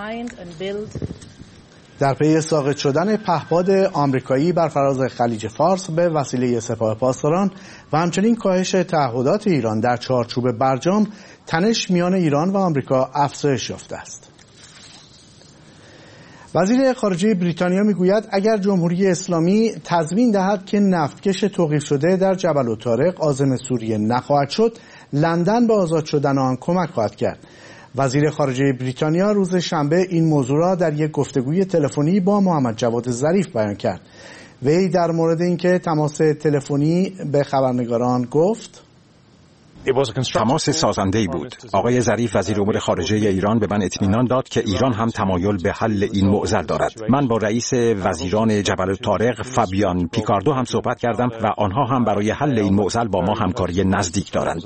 در پی ساقط شدن پهپاد آمریکایی بر فراز خلیج فارس به وسیله سپاه پاسداران و همچنین کاهش تعهدات ایران در چارچوب برجام، تنش میان ایران و آمریکا افزایش یافته است. وزیر خارجه بریتانیا میگوید اگر جمهوری اسلامی تضمین دهد که نفتکش توقیف شده در جبل الطارق عازم سوریه نخواهد شد، لندن به آزاد شدن آن کمک خواهد کرد. وزیر خارجه بریتانیا روز شنبه این موضوع را در یک گفتگوی تلفنی با محمد جواد ظریف بیان کرد. وی در مورد اینکه تماس تلفنی به خبرنگاران گفت: تماس سازنده‌ای بود. آقای ظریف وزیر امور خارجه ایران به من اطمینان داد که ایران هم تمایل به حل این معضل دارد. من با رئیس وزیران جبل الطارق فابیان پیکاردو هم صحبت کردم و آنها هم برای حل این معضل با ما همکاری نزدیک دارند.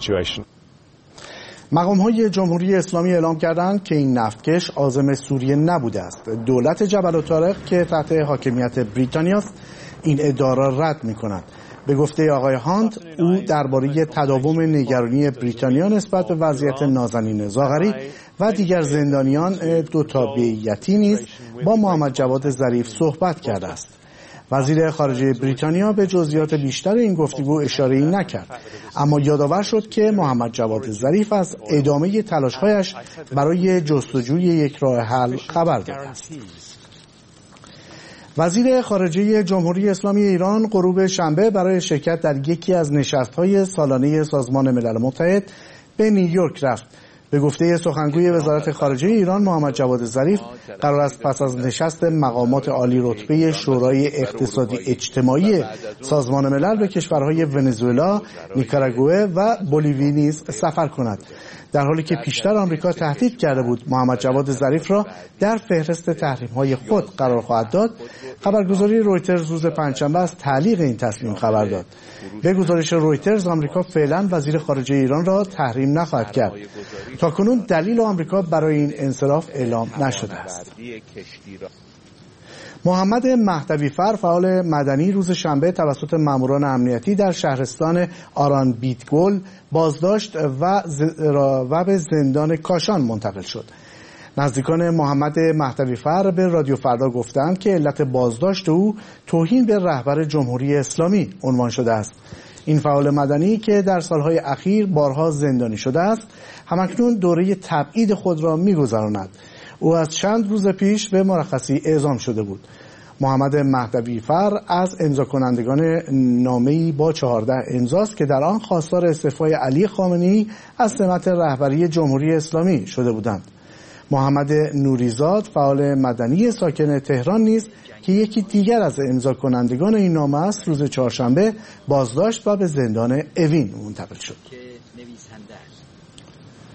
مقام‌های جمهوری اسلامی اعلام کردند که این نفتکش عازم سوریه نبوده است. دولت جبل الطارق که تحت حاکمیت بریتانیا است این ادعا را رد می‌کند. به گفته آقای هانت، او درباره تداوم نگرانی بریتانیا نسبت به وضعیت نازنین زاغری و دیگر زندانیان دو تابعیتی نیز با محمد جواد ظریف صحبت کرده است. وزیر خارجه بریتانیا به جزئیات بیشتر این گفتگو اشاره‌ای نکرد، اما یادآور شد که محمد جواد ظریف از ادامه تلاش‌هایش برای جستجوی یک راه حل خبر داده است. وزیر خارجه جمهوری اسلامی ایران غروب شنبه برای شرکت در یکی از نشست‌های سالانه سازمان ملل متحد به نیویورک رفت. به گفته سخنگوی وزارت خارجه ایران محمد جواد ظریف، قرار است پس از نشست مقامات عالی رتبه شورای اقتصادی اجتماعی سازمان ملل به کشورهای ونزوئلا، نیکاراگوئه و بولیوی نیز سفر کند. در حالی که پیشتر آمریکا تهدید کرده بود محمد جواد ظریف را در فهرست تحریم‌های خود قرار خواهد داد، خبرگزاری رویترز روز پنجشنبه از تعلیق این تصمیم خبر داد. به گزارش رویترز، آمریکا فعلا وزیر خارجه ایران را تحریم نخواهد کرد. تاکنون دلیل آمریکا برای این انصراف اعلام نشده است. محمد مهدوی فر، فعال مدنی، روز شنبه توسط ماموران امنیتی در شهرستان آران بیتگل بازداشت و, و به زندان کاشان منتقل شد. نزدیکان محمد مهدوی فر به رادیو فردا گفتند که علت بازداشت او توهین به رهبر جمهوری اسلامی عنوان شده است. این فعال مدنی که در سالهای اخیر بارها زندانی شده است، همکنون دوره تبعید خود را می‌گذراند. او از چند روز پیش به مرخصی اعزام شده بود. محمد مهدوی فر از امضا کنندگان نامه‌ای با چهارده امضاست که در آن خواستار استعفای علی خامنه‌ای از سمت رهبری جمهوری اسلامی شده بودند. محمد نوریزاد، فعال مدنی ساکن تهران نیز که یکی دیگر از امضا کنندگان این نامه است، روز چهارشنبه بازداشت و به زندان اوین منتقل شد.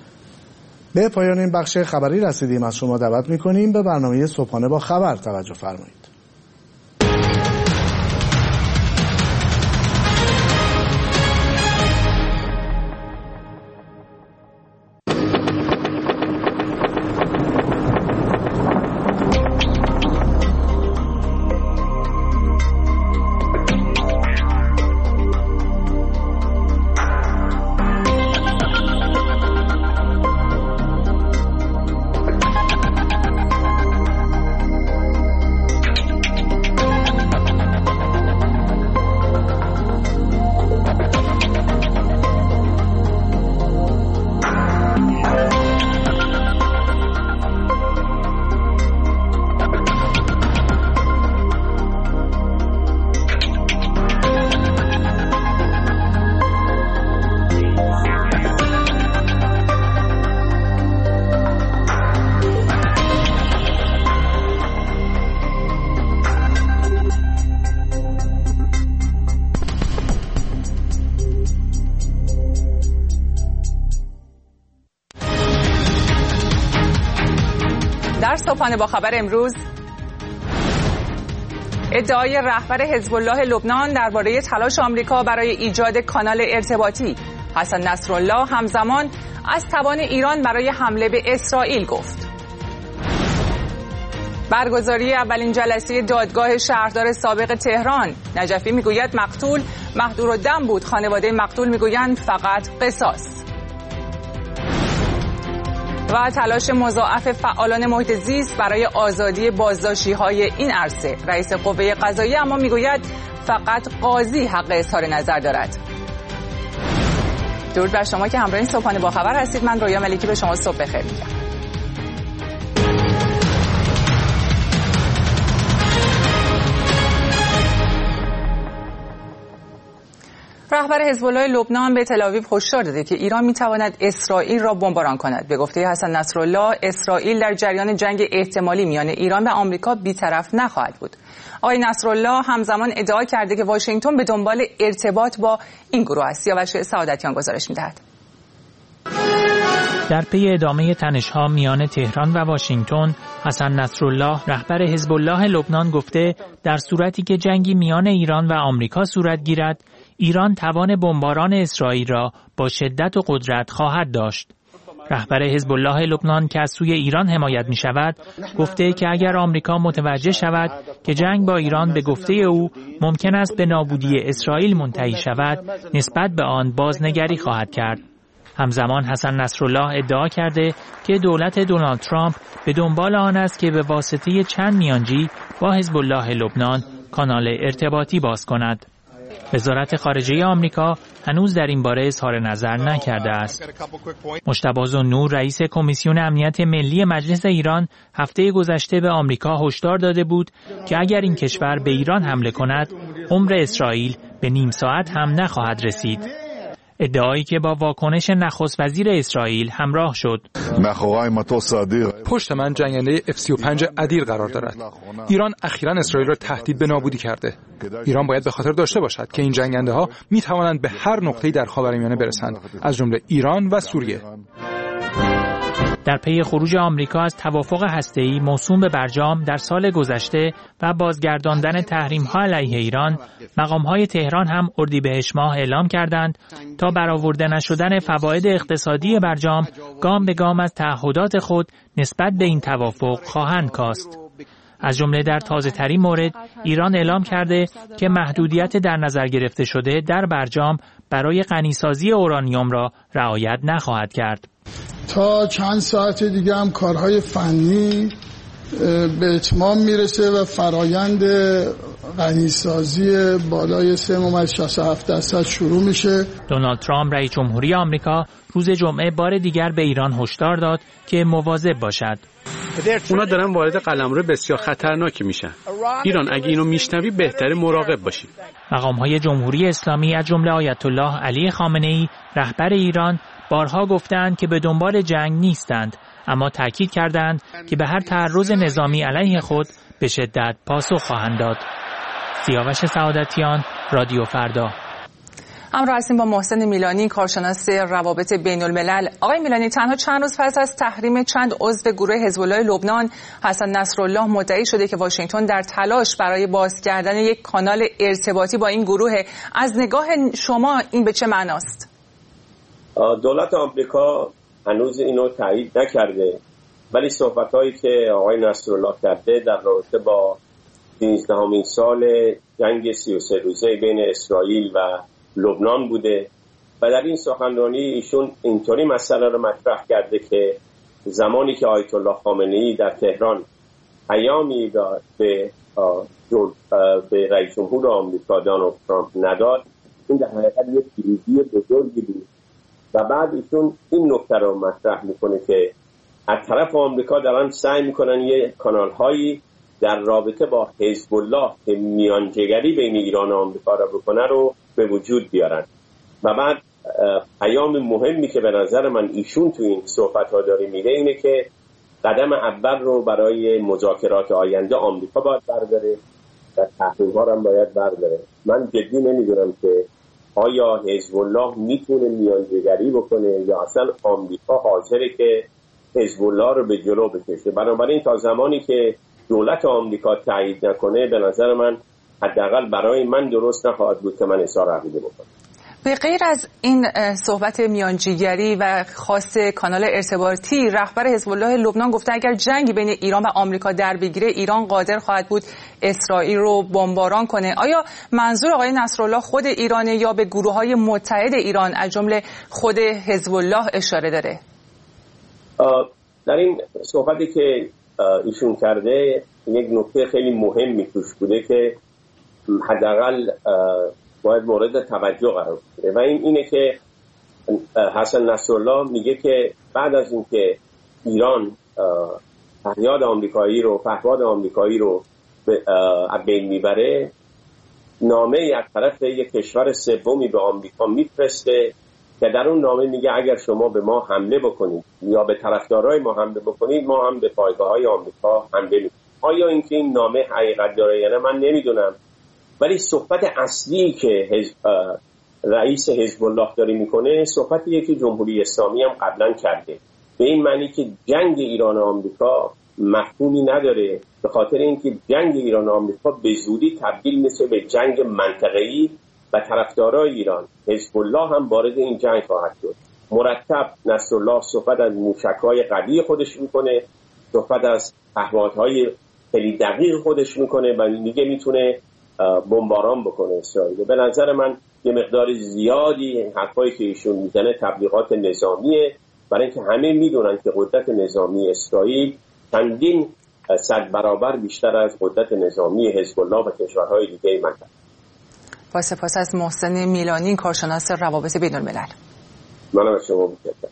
به پایان این بخش خبری رسیدیم. از شما دعوت می‌کنیم به برنامه صبحانه با خبر توجه فرمایید. در صبحانه با خبر امروز، ادعای رهبر حزب الله لبنان درباره تلاش آمریکا برای ایجاد کانال ارتباطی. حسن نصرالله همزمان از توان ایران برای حمله به اسرائیل گفت. برگزاری اولین جلسه دادگاه شهردار سابق تهران. نجفی میگوید مقتول محضورالدم بود، خانواده مقتول میگویند فقط قصاص. و تلاش مضاعف فعالان محیط زیست برای آزادی بازداشتی‌های این عرصه. رئیس قوه قضاییه اما میگوید فقط قاضی حق اظهار نظر دارد. درود بر شما که همراه این صبحانه با خبر هستید. من رویا ملکی به شما صبح بخیر میگم. رهبر حزب الله لبنان به تل‌آویو هشدار داده که ایران می‌تواند اسرائیل را بمباران کند. به گفته حسن نصرالله، اسرائیل در جریان جنگ احتمالی میان ایران و آمریکا بی‌طرف نخواهد بود. آقای نصرالله همزمان ادعا کرده که واشنگتن به دنبال ارتباط با این گروه است. سیاوش سعادتیان گزارش می‌دهد. در پی ادامه تنش‌ها میان تهران و واشنگتن، حسن نصرالله رهبر حزب الله لبنان گفته در صورتی که جنگی میان ایران و آمریکا صورت گیرد، ایران توان بمباران اسرائیل را با شدت و قدرت خواهد داشت. رهبر حزب الله لبنان که از سوی ایران حمایت می شود گفته که اگر آمریکا متوجه شود که جنگ با ایران به گفته او ممکن است به نابودی اسرائیل منتهی شود، نسبت به آن بازنگری خواهد کرد. همزمان حسن نصرالله ادعا کرده که دولت دونالد ترامپ به دنبال آن است که به واسطه چند میانجی با حزب الله لبنان کانال ارتباطی باز کند. وزارت خارجه آمریکا هنوز در این باره اظهار نظر نکرده است. مجتبی ذوالنور رئیس کمیسیون امنیت ملی مجلس ایران هفته گذشته به آمریکا هشدار داده بود که اگر این کشور به ایران حمله کند، عمر اسرائیل به نیم ساعت هم نخواهد رسید. ادعایی که با واکنش نخست وزیر اسرائیل همراه شد. پشت من جنگنده اف سی و پنج ادیر قرار دارد. ایران اخیراً اسرائیل را تهدید به نابودی کرده. ایران باید به خاطر داشته باشد که این جنگنده ها می توانند به هر نقطه‌ای در خاورمیانه برسند، از جمله ایران و سوریه. در پی خروج آمریکا از توافق هسته‌ای موسوم به برجام در سال گذشته و بازگرداندن تحریم‌ها علیه ایران، مقام‌های تهران هم اردیبهشت ماه اعلام کردند تا برآورده نشدن فواید اقتصادی برجام گام به گام از تعهدات خود نسبت به این توافق خواهند کاست. از جمله در تازه‌ترین مورد ایران اعلام کرده که محدودیت در نظر گرفته شده در برجام برای غنیسازی اورانیوم را رعایت نخواهد کرد. تا چند ساعت دیگه هم کارهای فنی به اتمام میرسه و فرایند غنیسازی بالای سه ممیز شصت و هفت درصد شروع میشه. دونالد ترامپ رئیس جمهوری آمریکا روز جمعه بار دیگر به ایران هشدار داد که مواظب باشد. اونا دارن وارد قلمرو بسیار خطرناکی میشن. ایران اگه اینو میشنوی بهتره مراقب باشی. مقام‌های جمهوری اسلامی از جمله آیت الله علی خامنه‌ای رهبر ایران بارها گفتند که به دنبال جنگ نیستند، اما تاکید کردند که به هر تعرض نظامی علیه خود به شدت پاسخ خواهند داد. سیاوش سعادتیان، رادیو فردا. همراه هستیم با محسن میلانی، کارشناس روابط بین الملل. آقای میلانی، تنها چند روز پس از تحریم چند عضو گروه حزب الله لبنان، حسن نصرالله مدعی شده که واشنگتن در تلاش برای باز کردن یک کانال ارتباطی با این گروه. از نگاه شما این به چه معناست؟ دولت آمریکا هنوز اینو تایید نکرده، ولی صحبت‌هایی که آقای نصرالله کرده در رابطه با سیزدهمین سال جنگ سی و سه روزه بین اسرائیل و لبنان بوده و در این سخنرانی ایشون اینطوری مسئله رو مطرح کرده که زمانی که آیت الله خامنه‌ای در تهران پیامی داد به به رئیس جمهور آمریکا دونالد ترامپ نداد، این در حقیقت یک پیروزی بزرگی بود. و بعد ایشون این نکته رو مطرح میکنه که از طرف آمریکا دارن سعی میکنن یه کانال‌هایی در رابطه با حزب الله که میانجیگری بین ایران و آمریکا را بکنه رو به وجود بیارن. و بعد پیام مهمی که به نظر من ایشون تو این صحبت‌ها داره میده اینه که قدم اول رو برای مذاکرات آینده آمریکا باید برداره و تحریم‌ها رو هم باید برداره. من جدی نمیدونم که آیا حزب الله میتونه میانجیگری بکنه یا اصلا آمریکا حاضره که حزب الله رو به جلو بکشه. بنابراین تا زمانی که دولت آمریکا تایید نکنه به نظر من حداقل برای من درست نخواهد بود که من اظهار عقیده بکنم. به غیر از این صحبت میانجیگری و خاص کانال ارتباطی، رهبر حزب الله لبنان گفته اگر جنگی بین ایران و آمریکا در بگیره ایران قادر خواهد بود اسرائیل رو بمباران کنه. آیا منظور آقای نصرالله خود ایرانه یا به گروه‌های متحد ایران از جمله خود حزب الله اشاره داره؟ در این صحبتی که ایشون کرده یک نکته خیلی مهمی توش بوده که حداقل باید مورد توجه قرار بگیره و این اینه که حسن نصرالله میگه که بعد از اینکه ایران پهیاد آمریکایی رو پهپاد آمریکایی رو از بین میبره، نامه از طرف یک کشور سومی به آمریکا میفرسته که در اون نامه میگه اگر شما به ما حمله بکنید یا به طرفدارای ما حمله بکنید ما هم به پایگاه‌های آمریکا حمله میکنیم. آیا اینکه این نامه حقیقت داره یا نه من نمیدونم، ولی صحبت اصلی که حزب رئیس حزب الله داره میکنه صحبتیه که جمهوری اسلامی هم قبلا کرده، به این معنی که جنگ ایران و آمریکا مفهومی نداره، به خاطر اینکه جنگ ایران و آمریکا به زودی تبدیل میشه به جنگ منطقه‌ای و طرفدارای ایران حزب الله هم وارد این جنگ خواهد شد. مرتب نصرالله صحبت از موشک‌های قوی خودش میکنه، صحبت از پهپادهای خیلی دقیق خودش میکنه و میگه میتونه بمباران بکنه اسرائیل. به نظر من یه مقدار زیادی حرفایی که ایشون میزنه تبلیغات نظامیه، برای اینکه همه میدونن که قدرت نظامی اسرائیل چندین صد برابر بیشتر از قدرت نظامی حزب الله و کشورهای دیگه منطقه. با سپاس از محسن میلانی، کارشناس روابط بین الملل. منم از شما متشکرم.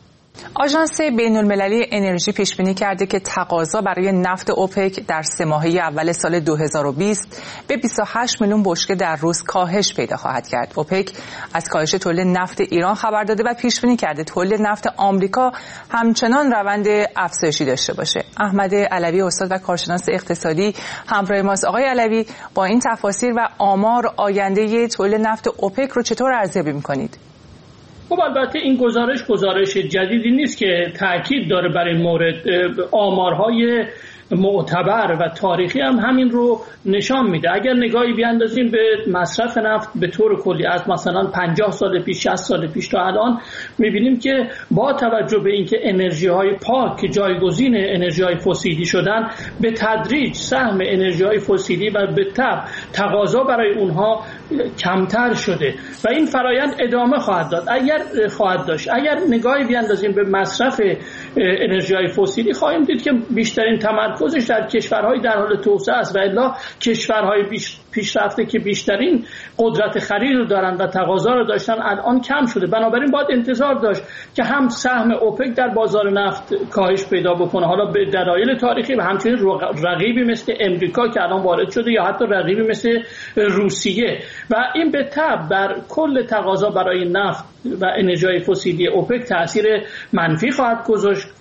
آژانس بین‌المللی انرژی پیش بینی کرده که تقاضا برای نفت اوپک در سه ماهه اول سال دو هزار و بیست به بیست و هشت میلیون بشکه در روز کاهش پیدا خواهد کرد. اوپک از کاهش تولید نفت ایران خبر داده و پیش بینی کرده تولید نفت آمریکا همچنان روند افزایشی داشته باشه. احمد علوی استاد و کارشناس اقتصادی همراه ماست. آقای علوی، با این تفاصیل و آمار آینده تولید نفت اوپک رو چطور ارزیابی می‌کنید؟ خب البته این گزارش گزارش جدیدی نیست که تاکید داره بر این مورد. آمارهای معتبر و تاریخی هم همین رو نشان میده. اگر نگاهی بیاندازیم به مصرف نفت به طور کلی از مثلا پنجاه سال پیش شصت سال پیش تا الان، میبینیم که با توجه به اینکه انرژی های پاک که جایگزین انرژی های فسیلی شدن، به تدریج سهم انرژی های فسیلی و به تبع تقاضا برای اونها کمتر شده و این فرایند ادامه خواهد داد اگر خواهد داشت. اگر نگاهی بیاندازیم به مصرف انرژی های فسیلی، خواهیم دید که بیشترین تمرکزش در کشورهای در حال توسعه است و الا کشورهای بیش پیشرفته که بیشترین قدرت خرید رو دارن و تقاضا رو داشتن الان کم شده. بنابراین باید انتظار داشت که هم سهم اوپک در بازار نفت کاهش پیدا بکنه، حالا به دلایل تاریخی و همچنین رقیبی مثل امریکا که الان وارد شده یا حتی رقیبی مثل روسیه و این به تبع بر کل تقاضا برای نفت و انرژی فسیلی اوپک تاثیر منفی خواهد گذاشت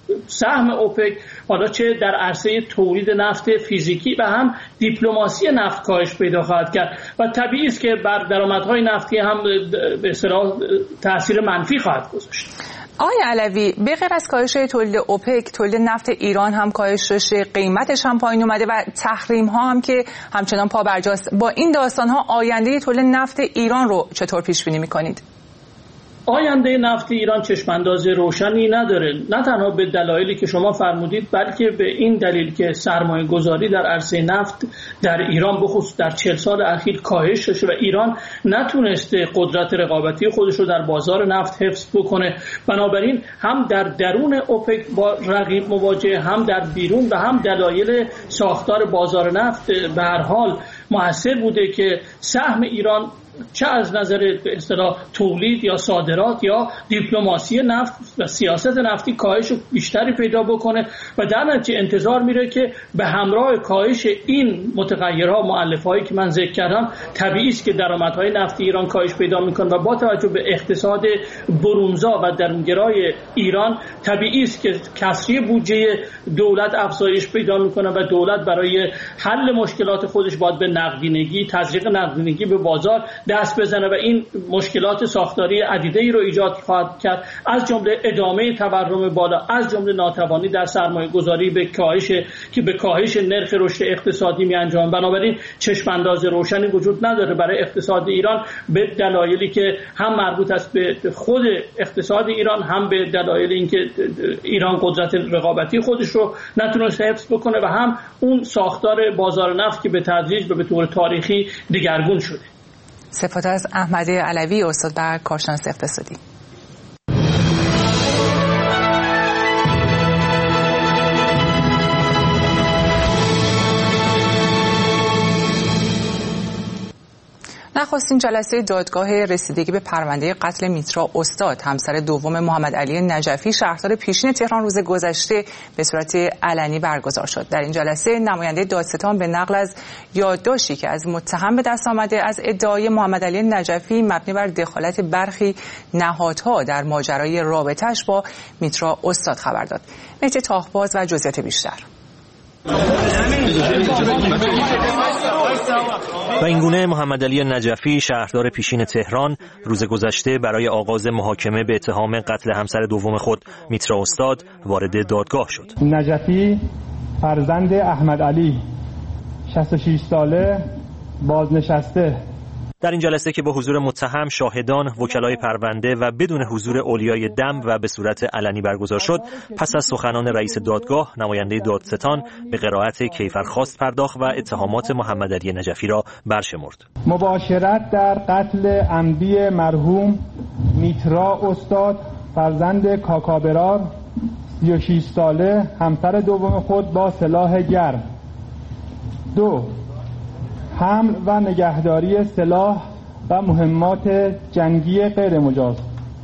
سهم اوپک حالا چه در عرصه تولید نفت فیزیکی و هم دیپلماسی نفت کاهش پیدا خواهد کرد و طبیعی است که بر درآمدهای نفتی هم به اصطلاح تاثیر منفی خواهد گذاشت. آقای علوی، به غیر از کاهش تولید اوپک، تولید نفت ایران هم کاهش داشته، قیمتش هم پایین اومده و تحریم ها هم که همچنان پابرجاست. با این داستان ها آینده تولید نفت ایران رو چطور پیش بینی می‌کنید؟ آینده نفت ایران چشمانداز روشنی نداره، نه تنها به دلایلی که شما فرمودید، بلکه به این دلیل که سرمایه گذاری در عرصه نفت در ایران بخصوص در چهل سال اخیر کاهش داشته و ایران نتونسته قدرت رقابتی خودش رو در بازار نفت حفظ بکنه. بنابراین هم در درون اوپک با رقیب مواجه، هم در بیرون و هم دلایل ساختار بازار نفت به هر حال مؤثر بوده که سهم ایران چه از نظر به اصطلاح تولید یا صادرات یا دیپلماسی نفت و سیاست نفتی کاهش بیشتری پیدا بکنه و در نتیجه انتظار میره که به همراه کاهش این متغیرها مؤلفه‌ای که من ذکر کردم طبیعی است که درآمدهای نفتی ایران کاهش پیدا میکنه و با توجه به اقتصاد برونزا و درونگرای ایران طبیعی است که کسری بودجه دولت افزایش پیدا میکنه و دولت برای حل مشکلات خودش باید به نقدینگی، تزریق نقدینگی به بازار دست بزنه و این مشکلات ساختاری عدیده‌ای رو ایجاد خواهد کرد، از جمله ادامه تورم بالا، از جمله ناتوانی در سرمایه گذاری به کاهش که به کاهش نرخ رشد اقتصادی می انجام. بنابراین چشمانداز روشنی وجود نداره برای اقتصاد ایران به دلایلی که هم مربوط است به خود اقتصاد ایران، هم به دلایل اینکه ایران قدرت رقابتی خودش رو نتونسته حفظ بکنه و هم اون ساختار بازار نفت که به تدریج و به طور تاریخی دگرگون شده. سپاس از احمد علوی، استاد در کارشناسی اقتصادی. نخستین جلسه دادگاه رسیدگی به پرونده قتل میترا استاد همسر دوم محمد علی نجفی شهردار پیشین تهران روز گذشته به صورت علنی برگزار شد. در این جلسه نماینده دادستان به نقل از یادداشتی که از متهم به دست آمده از ادعای محمد علی نجفی مبنی بر دخالت برخی نهادها در ماجرای رابطه‌اش با میترا استاد خبر داد. مهدی تاهباز و جزئیات بیشتر. و اینگونه محمد علی نجفی شهردار پیشین تهران روز گذشته برای آغاز محاکمه به اتهام قتل همسر دوم خود میترا استاد وارد دادگاه شد. نجفی فرزند احمد علی شصت و شش ساله بازنشسته. در این جلسه که با حضور متهم، شاهدان، وکلای پرونده و بدون حضور اولیای دم و به صورت علنی برگزار شد، پس از سخنان رئیس دادگاه، نماینده دادستان به قرائت کیفرخواست پرداخت و اتهامات محمد علی نجفی را برشمرد. مباشرت در قتل عمدی مرحوم میترا استاد فرزند کاکابرار سی و شش ساله همسر دوم خود با سلاح گرم. دو حمل و نگهداری سلاح و مهمات جنگی غیر مجاز.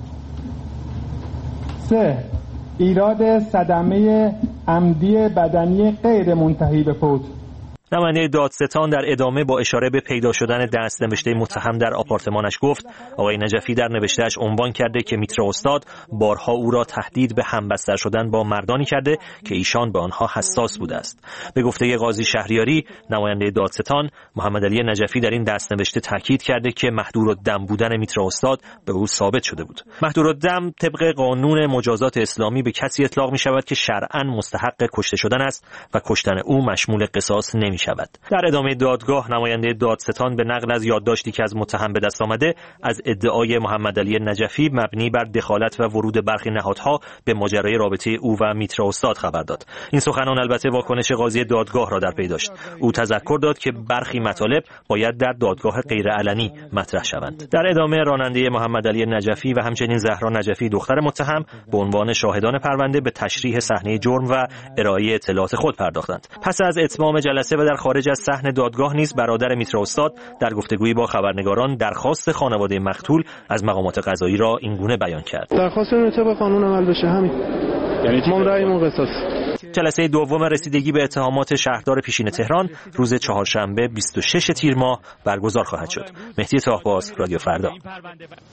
سه ایراد صدمه عمدی بدنی غیر منتهی به فوت. نماینده دادستان در ادامه با اشاره به پیدا شدن دست‌نوشته متهم در آپارتمانش گفت آقای نجفی در نوشته‌اش عنوان کرده که میترا استاد بارها او را تهدید به همبستر شدن با مردانی کرده که ایشان به آنها حساس بوده است. به گفته قاضی شهریاری، نماینده دادستان، محمد علی نجفی در این دست‌نوشته تاکید کرده که محظورالدم بودن میترا استاد به او ثابت شده بود. محظورالدم طبق قانون مجازات اسلامی به کسی اطلاق می‌شود که شرعاً مستحق کشته شدن است و کشتن او مشمول قصاص نمی شود. در ادامه دادگاه، نماینده دادستان به نقل از یادداشتی که از متهم به دست آمده از ادعای محمد علی نجفی مبنی بر دخالت و ورود برخی نهادها به ماجرای رابطه او و میترا استاد خبر داد. این سخنان البته واکنش قاضی دادگاه را در پی داشت. او تذکر داد که برخی مطالب باید در دادگاه غیرعلنی مطرح شوند. در ادامه راننده محمد علی نجفی و همچنین زهرا نجفی دختر متهم به عنوان شاهدان پرونده به تشریح صحنه جرم و ارائه اطلاعات خود پرداختند. پس از اتمام جلسه و در خارج از صحن دادگاه نیز برادر میترا استاد در گفتگویی با خبرنگاران درخواست خانواده مقتول از مقامات قضایی را اینگونه بیان کرد. درخواست طبق قانون عمل بشه، همین. یعنی ما رأیمون قصاص. جلسه دوم رسیدگی به اتهامات شهردار پیشین تهران روز چهارشنبه بیست و شش تیر ماه برگزار خواهد شد. مهدی تاهباز، رادیو فردا.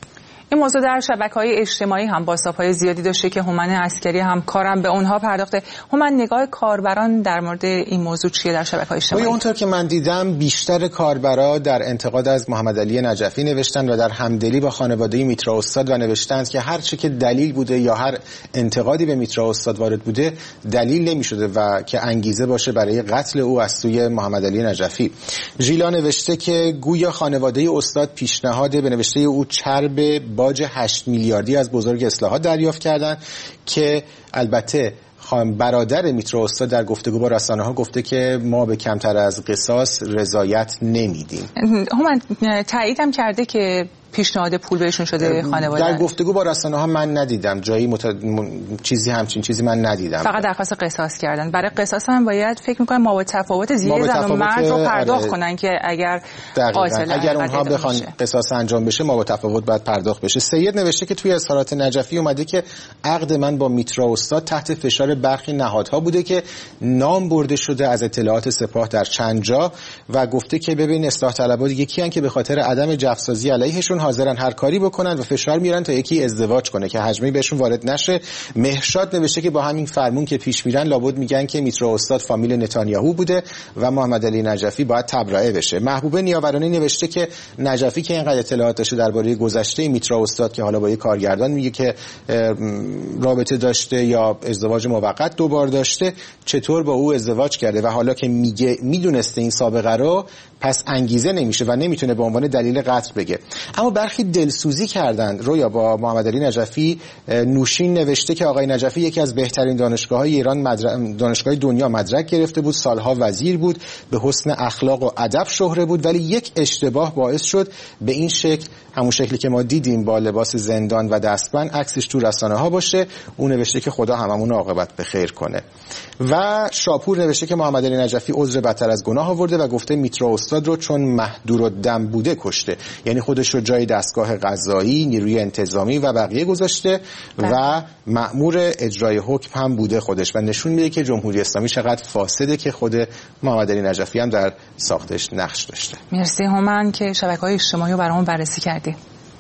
این موضوع در شبکه‌های اجتماعی هم بازتاب‌های زیادی داشته که هومن عسکری هم کارم به اونها پرداخته. هومن، نگاه کاربران در مورد این موضوع چیه در شبکه‌های اجتماعی؟ اونطور که من دیدم بیشتر کاربرا در انتقاد از محمد علی نجفی نوشتن و در همدلی با خانواده میترا استاد و نوشتند که هر چه که دلیل بوده یا هر انتقادی به میترا استاد وارد بوده دلیل نمی‌شده و که انگیزه باشه برای قتل او از سوی محمد علی نجفی. ژیلا نوشته که گویا خانواده استاد پیشنهاد به نوشته او چرب باج هشت میلیاردی از بزرگ اصلاحات دریافت کردند که البته برادر میترا استاد در گفتگو با رسانه‌ها گفته که ما به کمتر از قصاص رضایت نمیدیم. هومن تایید هم کرده که پیشنهاد پول بهشون شده خانواده. در گفتگو با رسانه‌ها من ندیدم جایی مت... چیزی همچین چیزی من ندیدم. فقط درخواست قصاص کردن. برای قصاص هم باید فکر می‌کنم ما با تفاوت زیر زن و مرد رو پرداخت آره. کنن که اگر قاتل اگر اونها بخوان قصاص انجام بشه ما با تفاوت باید پرداخت بشه. سید نوشته که توی اظهارات نجفی اومده که عقد من با میترا استاد تحت فشار برخی نهادها بوده که نام برده شده از اطلاعات سپاه در چند جا و گفته که ببین اصلاح طلبات یکی ان که به خاطر عدم جفسازی علیهشون حاضرن هر کاری بکنن و فشار میارن تا یکی ازدواج کنه که حجمی بهشون وارد نشه. مهرشاد نوشته که با همین فرمون که پیش میرن لابد میگن که میترا استاد فامیل نتانیاهو بوده و محمد علی نجفی باید تبرئه بشه. محبوبه نیاورانی نوشته که نجفی که اینقدر اطلاعات داشته درباره گذشته میترا استاد که حالا با یک کارگردان میگه که رابطه داشته یا ازدواج موقت دوبار داشته، چطور با او ازدواج کرده و حالا که میگه میدونسته این سابقه رو پس انگیزه نمیشه و نمیتونه به عنوان دلیل قتل بگه. اما برخی دلسوزی کردند رویا با محمد علی نجفی. نوشین نوشته که آقای نجفی یکی از بهترین دانشگاه‌های ایران مدر... دانشگاه دنیا مدرک گرفته بود، سالها وزیر بود، به حسن اخلاق و ادب شهره بود، ولی یک اشتباه باعث شد به این شکل، همون شکلی که ما دیدیم با لباس زندان و دستبند، عکسش تو رسانه‌ها باشه. اون نوشته که خدا هممون عاقبت به خیر کنه. و شاپور نوشته که محمد علی نجفی عذر بدتر از گناه آورده و گفته میترا استاد رو چون مهدورالدم بوده کشته، یعنی خودش رو جای دستگاه قضایی، نیروی انتظامی و بقیه گذاشته و مأمور اجرای حکم هم بوده خودش و نشون میده که جمهوری اسلامی چقدر فاسده که خود محمد علی نجفی هم در ساختش نقش داشته. مرسی هومن که شبکه‌های اجتماعی رو برامون بررسی کردی.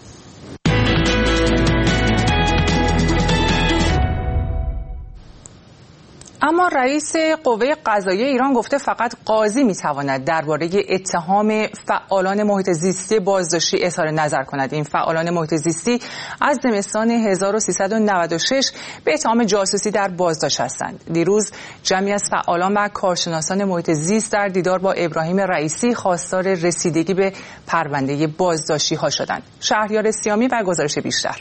اما رئیس قوه قضاییه ایران گفته فقط قاضی میتواند درباره اتهام فعالان محیط زیستی بازداشتی اظهار نظر کند. این فعالان محیط زیستی از زمستان هزار و سیصد و نود و شش به اتهام جاسوسی در بازداشت هستند. دیروز جمعی از فعالان و کارشناسان محیط زیست در دیدار با ابراهیم رئیسی خواستار رسیدگی به پرونده بازداشتی ها شدند. شهریار سیامی و گزارش بیشتر.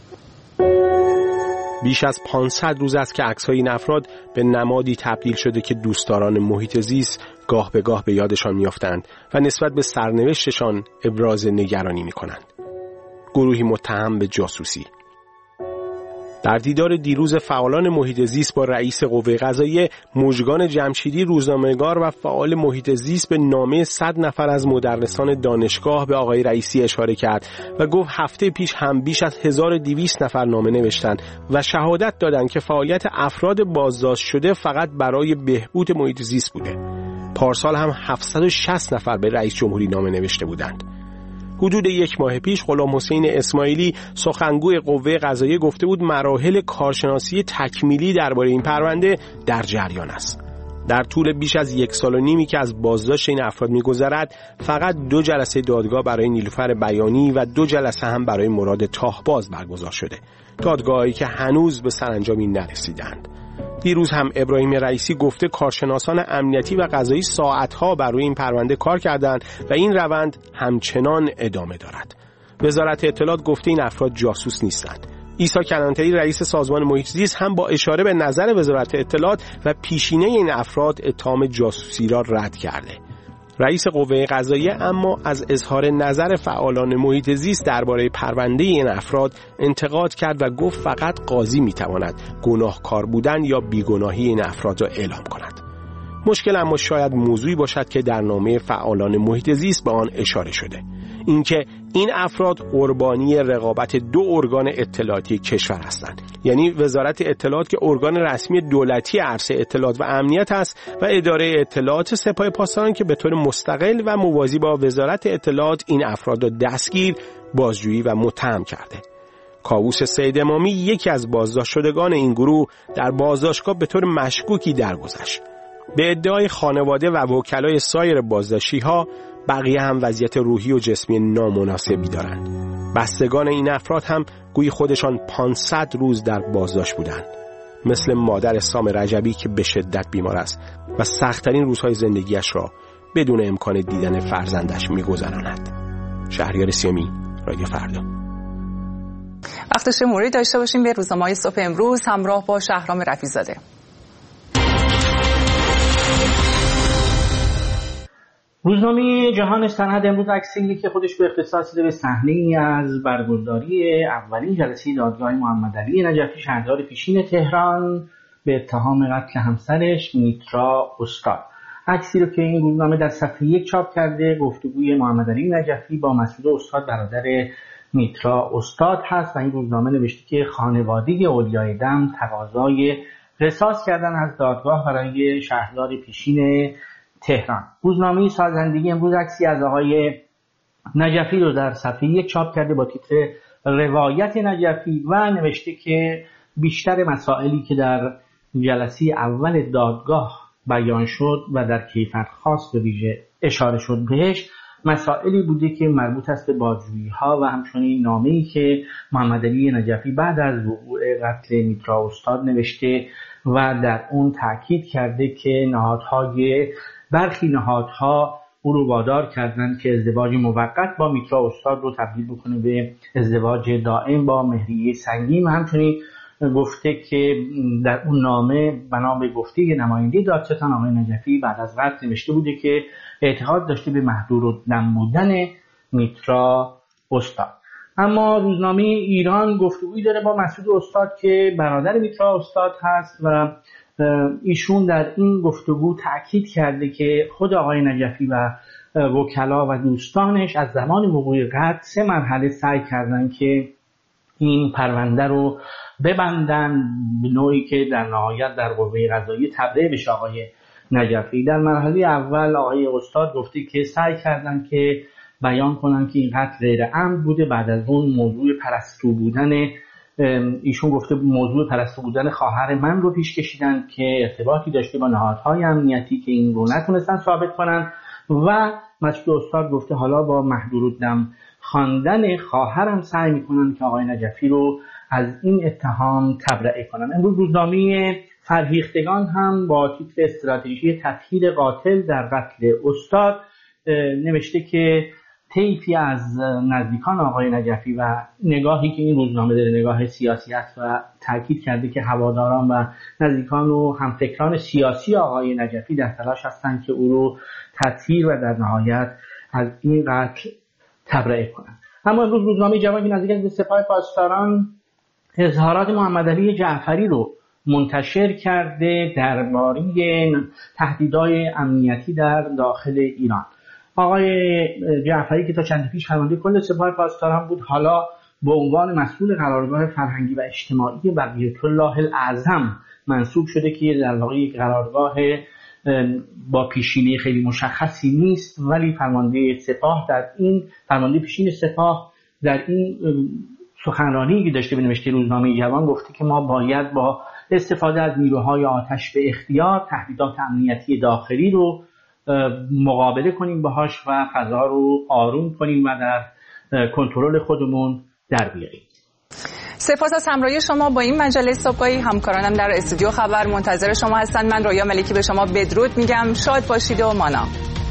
بیش از پانصد روز است که عکس‌های این افراد به نمادی تبدیل شده که دوستداران محیط زیست گاه به گاه به یادشان میافتند و نسبت به سرنوشتشان ابراز نگرانی می‌کنند. گروهی متهم به جاسوسی. در دیدار دیروز فعالان محیط زیست با رئیس قوه قضاییه، مژگان جمشیدی روزنامه‌نگار و فعال محیط زیست به نامه صد نفر از مدرسان دانشگاه به آقای رئیسی اشاره کرد و گفت هفته پیش هم بیش از هزار و دویست نفر نامه نوشتند و شهادت دادند که فعالیت افراد بازداشت شده فقط برای بهبود محیط زیست بوده. پارسال هم هفتصد و شصت نفر به رئیس جمهوری نامه نوشته بودند. حدود یک ماه پیش غلام حسین اسماعیلی سخنگوی قوه قضاییه گفته بود مراحل کارشناسی تکمیلی درباره این پرونده در جریان است. در طول بیش از یک سال و نیمی که از بازداشت این افراد می‌گذرد، فقط دو جلسه دادگاه برای نیلوفر بیانی و دو جلسه هم برای مراد تاهباز برگزار شده. دادگاهی که هنوز به سرانجامی نرسیدند. دیروز هم ابراهیم رئیسی گفته کارشناسان امنیتی و قضایی ساعتها بر روی این پرونده کار کردند و این روند همچنان ادامه دارد. وزارت اطلاعات گفته این افراد جاسوس نیستند. عیسی کلانتری رئیس سازمان محیط زیست هم با اشاره به نظر وزارت اطلاعات و پیشینه این افراد اتهام جاسوسی را رد کرده. رئیس قوه قضاییه اما از اظهار نظر فعالان محیط زیست درباره پرونده این افراد انتقاد کرد و گفت فقط قاضی میتواند گناهکار بودن یا بیگناهی این افراد را اعلام کند. مشکل اما شاید موضوعی باشد که در نامه فعالان محیط زیست به آن اشاره شده، اینکه این افراد قربانی رقابت دو ارگان اطلاعاتی کشور هستند، یعنی وزارت اطلاعات که ارگان رسمی دولتی عرصه اطلاعات و امنیت است و اداره اطلاعات سپاه پاسداران که به طور مستقل و موازی با وزارت اطلاعات این افراد را دستگیر، بازجویی و متهم کرده. کاووس سید امامی یکی از بازداشت شدگان این گروه در بازداشتگاه به طور مشکوکی درگذشت. به ادعای خانواده و وکلای سایر بازداشتی‌ها بقیه هم وضعیت روحی و جسمی نامناسبی دارند. بستگان این افراد هم گویی خودشان پانصد روز در بازداشت بودند. مثل مادر سام رجبی که به شدت بیمار است و سخت‌ترین روزهای زندگیش را بدون امکان دیدن فرزندش می‌گذراند. شهریار سیمی، رادیو فردا. وقتش موری داشته باشیم به روزنامه‌های صبح امروز همراه با شهرام رفیع‌زاده. روزنامه جهان سند امروز عکسی که خودش به اختصاص داده به صحنه‌ای از برگزاری اولین جلسه دادگاه محمدعلی نجفی شهردار پیشین تهران به اتهام قتل همسرش میترا استاد. عکسی رو که این روزنامه در صفحه یک چاپ کرده گفتگوی محمدعلی نجفی با مسعود استاد برادر میترا استاد هست و این روزنامه نوشته که خانواده اولیای دم تقاضای قصاص کردن از دادگاه برای شهردار پیشین تهران. روزنامه سازندگی امروز عکسی از آقای نجفی رو در صفحه یک چاپ کرده با تیتر روایت نجفی و نوشته که بیشتر مسائلی که در جلسه اول دادگاه بیان شد و در کیفر خاص به ویژه اشاره شد بهش مسائلی بوده که مربوط است به بازجویی‌ها و همچنین نامه‌ای که محمدعلی نجفی بعد از وقوع قتل میترا استاد نوشته و در اون تاکید کرده که نهادهای برخی نهادها او رو وادار کردند که ازدواج موقت با میترا استاد رو تبدیل بکنه به ازدواج دائم با مهریه سنگین و همچنین گفته که در اون نامه بنا به گفته نماینده دادستان آقای نجفی بعد از قتل نوشته بوده که اعتقاد داشته به محدودالدم بودن میترا استاد. اما روزنامه ایران گفتگویی داره با مسعود استاد که برادر میترا استاد هست و ایشون در این گفتگو تأکید کرده که خود آقای نجفی و وکلا و دوستانش از زمان وقوع قتل سه مرحله سعی کردن که این پرونده رو ببندن به نوعی که در نهایت در قوه قضاییه تبرئه بشه آقای نجفی. در مرحله اول آقای استاد گفته که سعی کردن که بیان کنن که این قتل غیر عمد بوده. بعد از اون موضوع پرستو بودن ایشون گفته موضوع پرستو بودن خواهر من رو پیش کشیدن که ارتباطی داشته با نهادهای امنیتی که این رو نتونستن ثابت کنن و مسعود استاد گفته حالا با محدودالدم خواندن خواهرم سعی میکنن که آقای نجفی رو از این اتهام تبرئه کنن. امروز روزنامه فرهیختگان هم با تیتر استراتژی تطهیر قاتل در قتل استاد نوشته که طیفی از نزدیکان آقای نجفی و نگاهی که این روزنامه داره نگاه سیاسی است و تاکید کرده که هواداران و نزدیکان و همفکران سیاسی آقای نجفی در تلاش هستند که او رو تطهیر و در نهایت از این قتل تبرئه کنند. اما امروز روزنامه جوان که نزدیک به سپاه پاسداران اظهارات محمدعلی جعفری رو منتشر کرده درباره تهدیدهای امنیتی در داخل ایران. آقای جعفری که تا چند پیش فرمانده کل سپاه پاسداران بود حالا به عنوان مسئول قرارگاه فرهنگی و اجتماعی بقیت الله الاعظم منصوب شده که در واقع یک قرارگاه با پیشینه خیلی مشخصی نیست، ولی فرمانده سپاه در این فرمانده پیشین سپاه در این سخنرانی که داشته به نوشته روزنامه جوان گفته که ما باید با استفاده از نیروهای آتش به اختیار تهدیدات امنیتی داخلی رو مقابله کنیم باهاش و فضا رو آروم کنیم و در کنترل خودمون در بیاریم. سپاس از همراهی شما با این مجله صبحگاهی. همکارانم در استودیو خبر منتظر شما هستند. من رویا ملکی به شما بدرود میگم. شاد باشید و مانا.